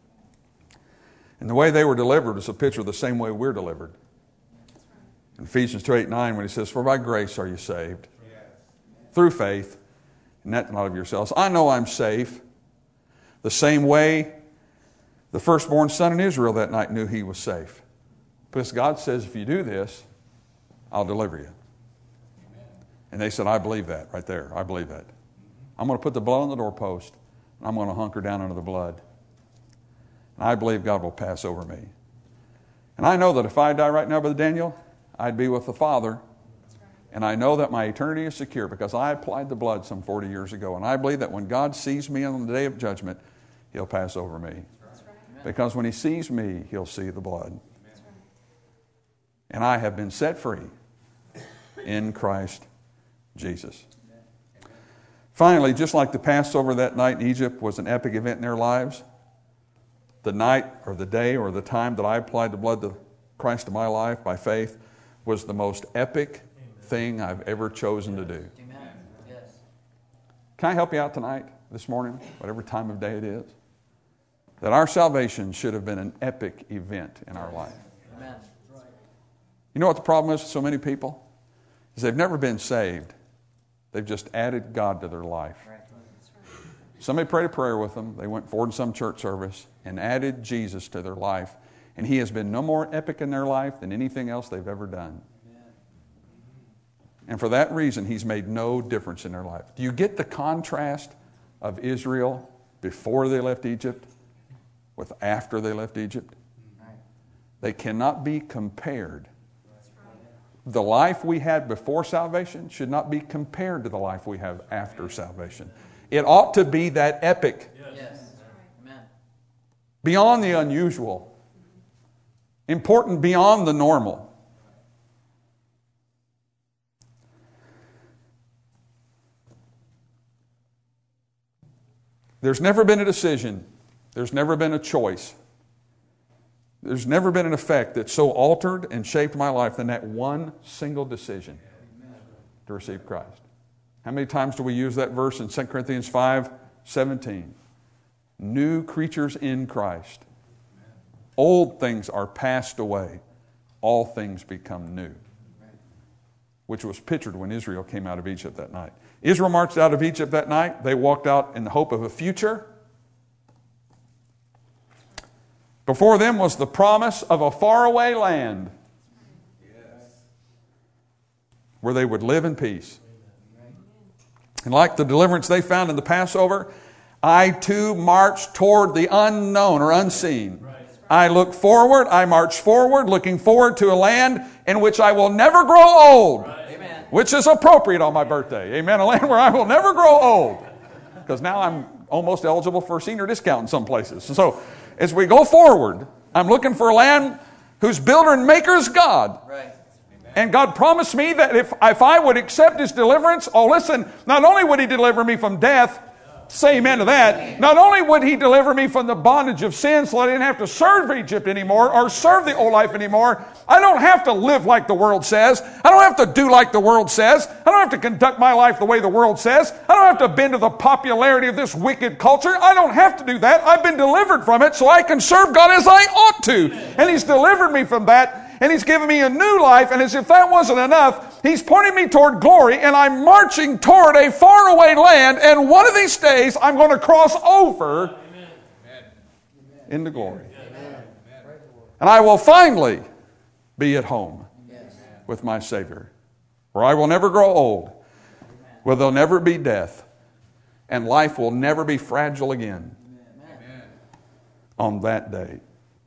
And the way they were delivered is a picture of the same way we're delivered. In Ephesians 2:8-9, when he says, for by grace are you saved, through faith, and that not of yourselves. I know I'm safe. The same way the firstborn son in Israel that night knew he was safe. Because God says, if you do this, I'll deliver you. Amen. And they said, I believe that right there. I believe that. I'm going to put the blood on the doorpost, and I'm going to hunker down under the blood. And I believe God will pass over me. And I know that if I die right now, Brother Daniel, I'd be with the Father. And I know that my eternity is secure because I applied the blood some 40 years ago. And I believe that when God sees me on the day of judgment, He'll pass over me. Because when He sees me, He'll see the blood. And I have been set free in Christ Jesus. Finally, just like the Passover that night in Egypt was an epic event in their lives, the night or the day or the time that I applied the blood of Christ to my life by faith was the most epic thing I've ever chosen to do. Amen. Yes. Can I help you out tonight, this morning, whatever time of day it is? That our salvation should have been an epic event in our life. Amen. You know what the problem is with so many people? Is they've never been saved. They've just added God to their life. Right. Somebody prayed a prayer with them. They went forward in some church service and added Jesus to their life. And He has been no more epic in their life than anything else they've ever done. And for that reason, He's made no difference in their life. Do you get the contrast of Israel before they left Egypt with after they left Egypt? They cannot be compared. The life we had before salvation should not be compared to the life we have after salvation. It ought to be that epic. Yes. Amen. Beyond the unusual. important beyond the normal. There's never been a decision. There's never been a choice. There's never been an effect that so altered and shaped my life than that one single decision to receive Christ. How many times do we use that verse in 2 Corinthians 5:17? New creatures in Christ. Old things are passed away. All things become new. Which was pictured when Israel came out of Egypt that night. Israel marched out of Egypt that night. They walked out in the hope of a future. Before them was the promise of a faraway land where they would live in peace. And like the deliverance they found in the Passover, I too march toward the unknown or unseen. I look forward, I march forward, looking forward to a land in which I will never grow old. Amen. Which is appropriate on my birthday. Amen. A land where I will never grow old. Because now I'm almost eligible for a senior discount in some places. And so as we go forward, I'm looking for a land whose builder and maker is God. Right. And God promised me that if I would accept His deliverance, oh listen, not only would He deliver me from death, say amen to that, not only would He deliver me from the bondage of sin so I didn't have to serve Egypt anymore or serve the old life anymore, I don't have to live like the world says. I don't have to do like the world says. I don't have to conduct my life the way the world says. I don't have to bend to the popularity of this wicked culture. I don't have to do that. I've been delivered from it so I can serve God as I ought to. And He's delivered me from that. And He's given me a new life, and as if that wasn't enough, He's pointing me toward glory, and I'm marching toward a faraway land, and one of these days I'm going to cross over into glory. And I will finally be at home with my Savior, where I will never grow old, where there'll never be death, and life will never be fragile again on that day.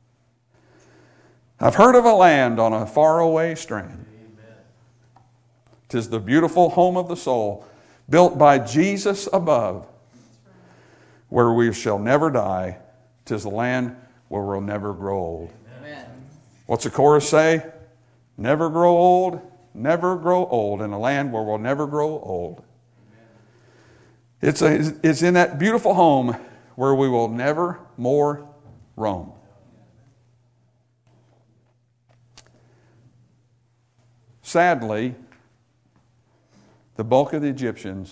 I've heard of a land on a faraway strand. 'Tis the beautiful home of the soul, built by Jesus above, where we shall never die. 'Tis the land where we'll never grow old. Amen. What's the chorus say? Never grow old, never grow old, in a land where we'll never grow old. It's in that beautiful home where we will never more roam. Sadly, the bulk of the Egyptians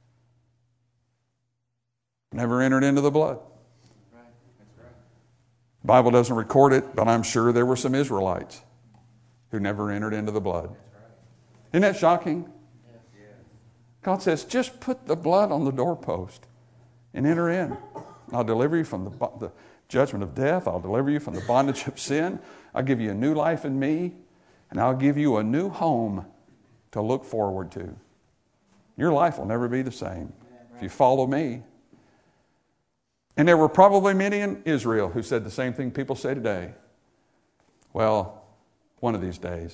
never entered into the blood. Right. That's right. The Bible doesn't record it, but I'm sure there were some Israelites who never entered into the blood. That's right. Isn't that shocking? Yes. God says, just put the blood on the doorpost and enter in. I'll deliver you from the judgment of death. I'll deliver you from the bondage of sin. I'll give you a new life in me. And I'll give you a new home to look forward to. Your life will never be the same if you follow me. And there were probably many in Israel who said the same thing people say today. Well, one of these days.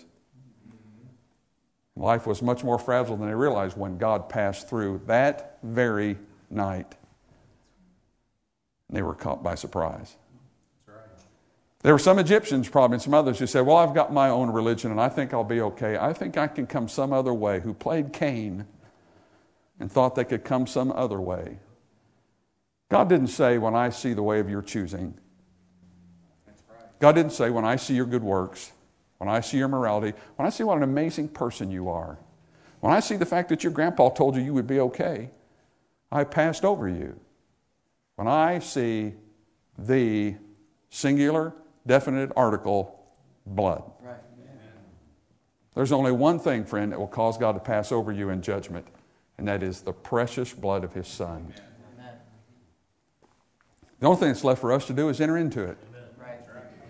Life was much more fragile than they realized when God passed through that very night. And they were caught by surprise. There were some Egyptians probably and some others who said, well, I've got my own religion and I think I'll be okay. I think I can come some other way, who played Cain and thought they could come some other way. God didn't say, when I see the way of your choosing. God didn't say, when I see your good works, when I see your morality, when I see what an amazing person you are, when I see the fact that your grandpa told you you would be okay, I passed over you. When I see the singular, definite article, blood. Right. There's only one thing, friend, that will cause God to pass over you in judgment, and that is the precious blood of His Son. Amen. The only thing that's left for us to do is enter into it. Right.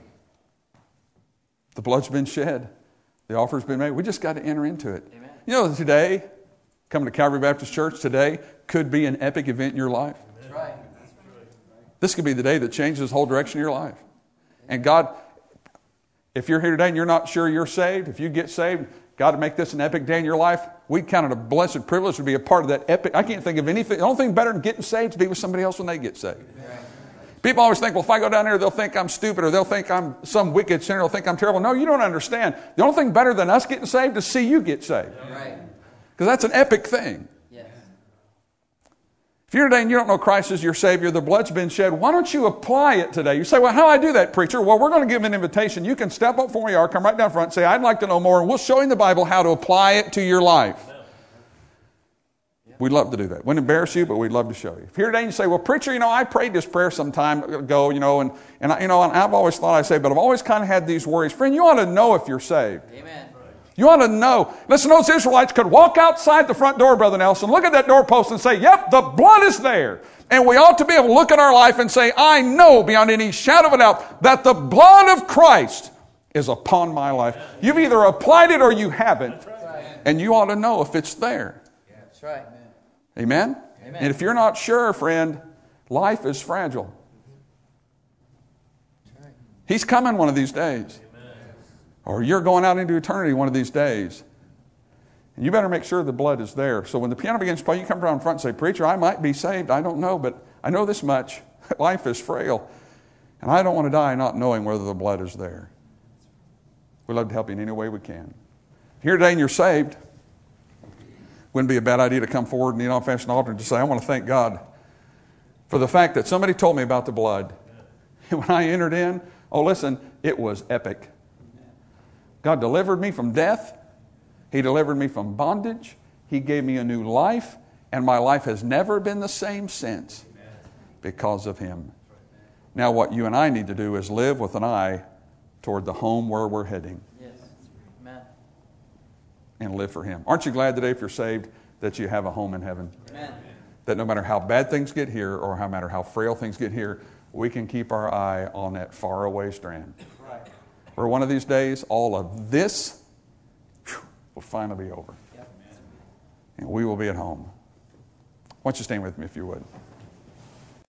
The blood's been shed. The offer's been made. We just got to enter into it. Amen. You know, today, coming to Calvary Baptist Church today could be an epic event in your life. That's right. This could be the day that changes the whole direction of your life. And God, if you're here today and you're not sure you're saved, if you get saved, God to make this an epic day in your life, we count it a blessed privilege to be a part of that epic. I can't think of anything, the only thing better than getting saved to be with somebody else when they get saved. Right. People always think, well, if I go down there, they'll think I'm stupid, or they'll think I'm some wicked sinner, they'll think I'm terrible. No, you don't understand. The only thing better than us getting saved is to see you get saved. Right. Because that's an epic thing. Yes. If you're today and you don't know Christ as your Savior, the blood's been shed, why don't you apply it today? You say, well, how do I do that, preacher? Well, we're going to give an invitation. You can step up from where you are, come right down front, say, I'd like to know more, and we'll show you in the Bible how to apply it to your life. We'd love to do that. Wouldn't embarrass you, but we'd love to show you. If you're here today and you say, well, preacher, I prayed this prayer some time ago, and I've always thought I say, but I've always kind of had these worries. Friend, you ought to know if you're saved. Amen. You ought to know. Listen, those Israelites could walk outside the front door, Brother Nelson, look at that doorpost and say, yep, the blood is there. And we ought to be able to look at our life and say, I know beyond any shadow of a doubt that the blood of Christ is upon my life. You've either applied it or you haven't. And you ought to know if it's there. That's right. Amen? Amen. And if you're not sure, friend, life is fragile. Right. He's coming one of these days. Amen. Or you're going out into eternity one of these days. And you better make sure the blood is there. So when the piano begins to play, you come around front and say, preacher, I might be saved. I don't know, but I know this much. Life is frail. And I don't want to die not knowing whether the blood is there. We'd love to help you in any way we can. If you're here today and you're saved, wouldn't be a bad idea to come forward and kneel off an altar and just say, I want to thank God for the fact that somebody told me about the blood. And when I entered in, listen, it was epic. God delivered me from death. He delivered me from bondage. He gave me a new life. And my life has never been the same since because of Him. Now what you and I need to do is live with an eye toward the home where we're heading. Yes. Amen. And live for Him. Aren't you glad today, if you're saved, that you have a home in heaven? Amen. That no matter how bad things get here or no matter how frail things get here, we can keep our eye on that faraway strand. Right. Where one of these days, all of this will finally be over. Yep. And we will be at home. Why don't you stand with me if you would.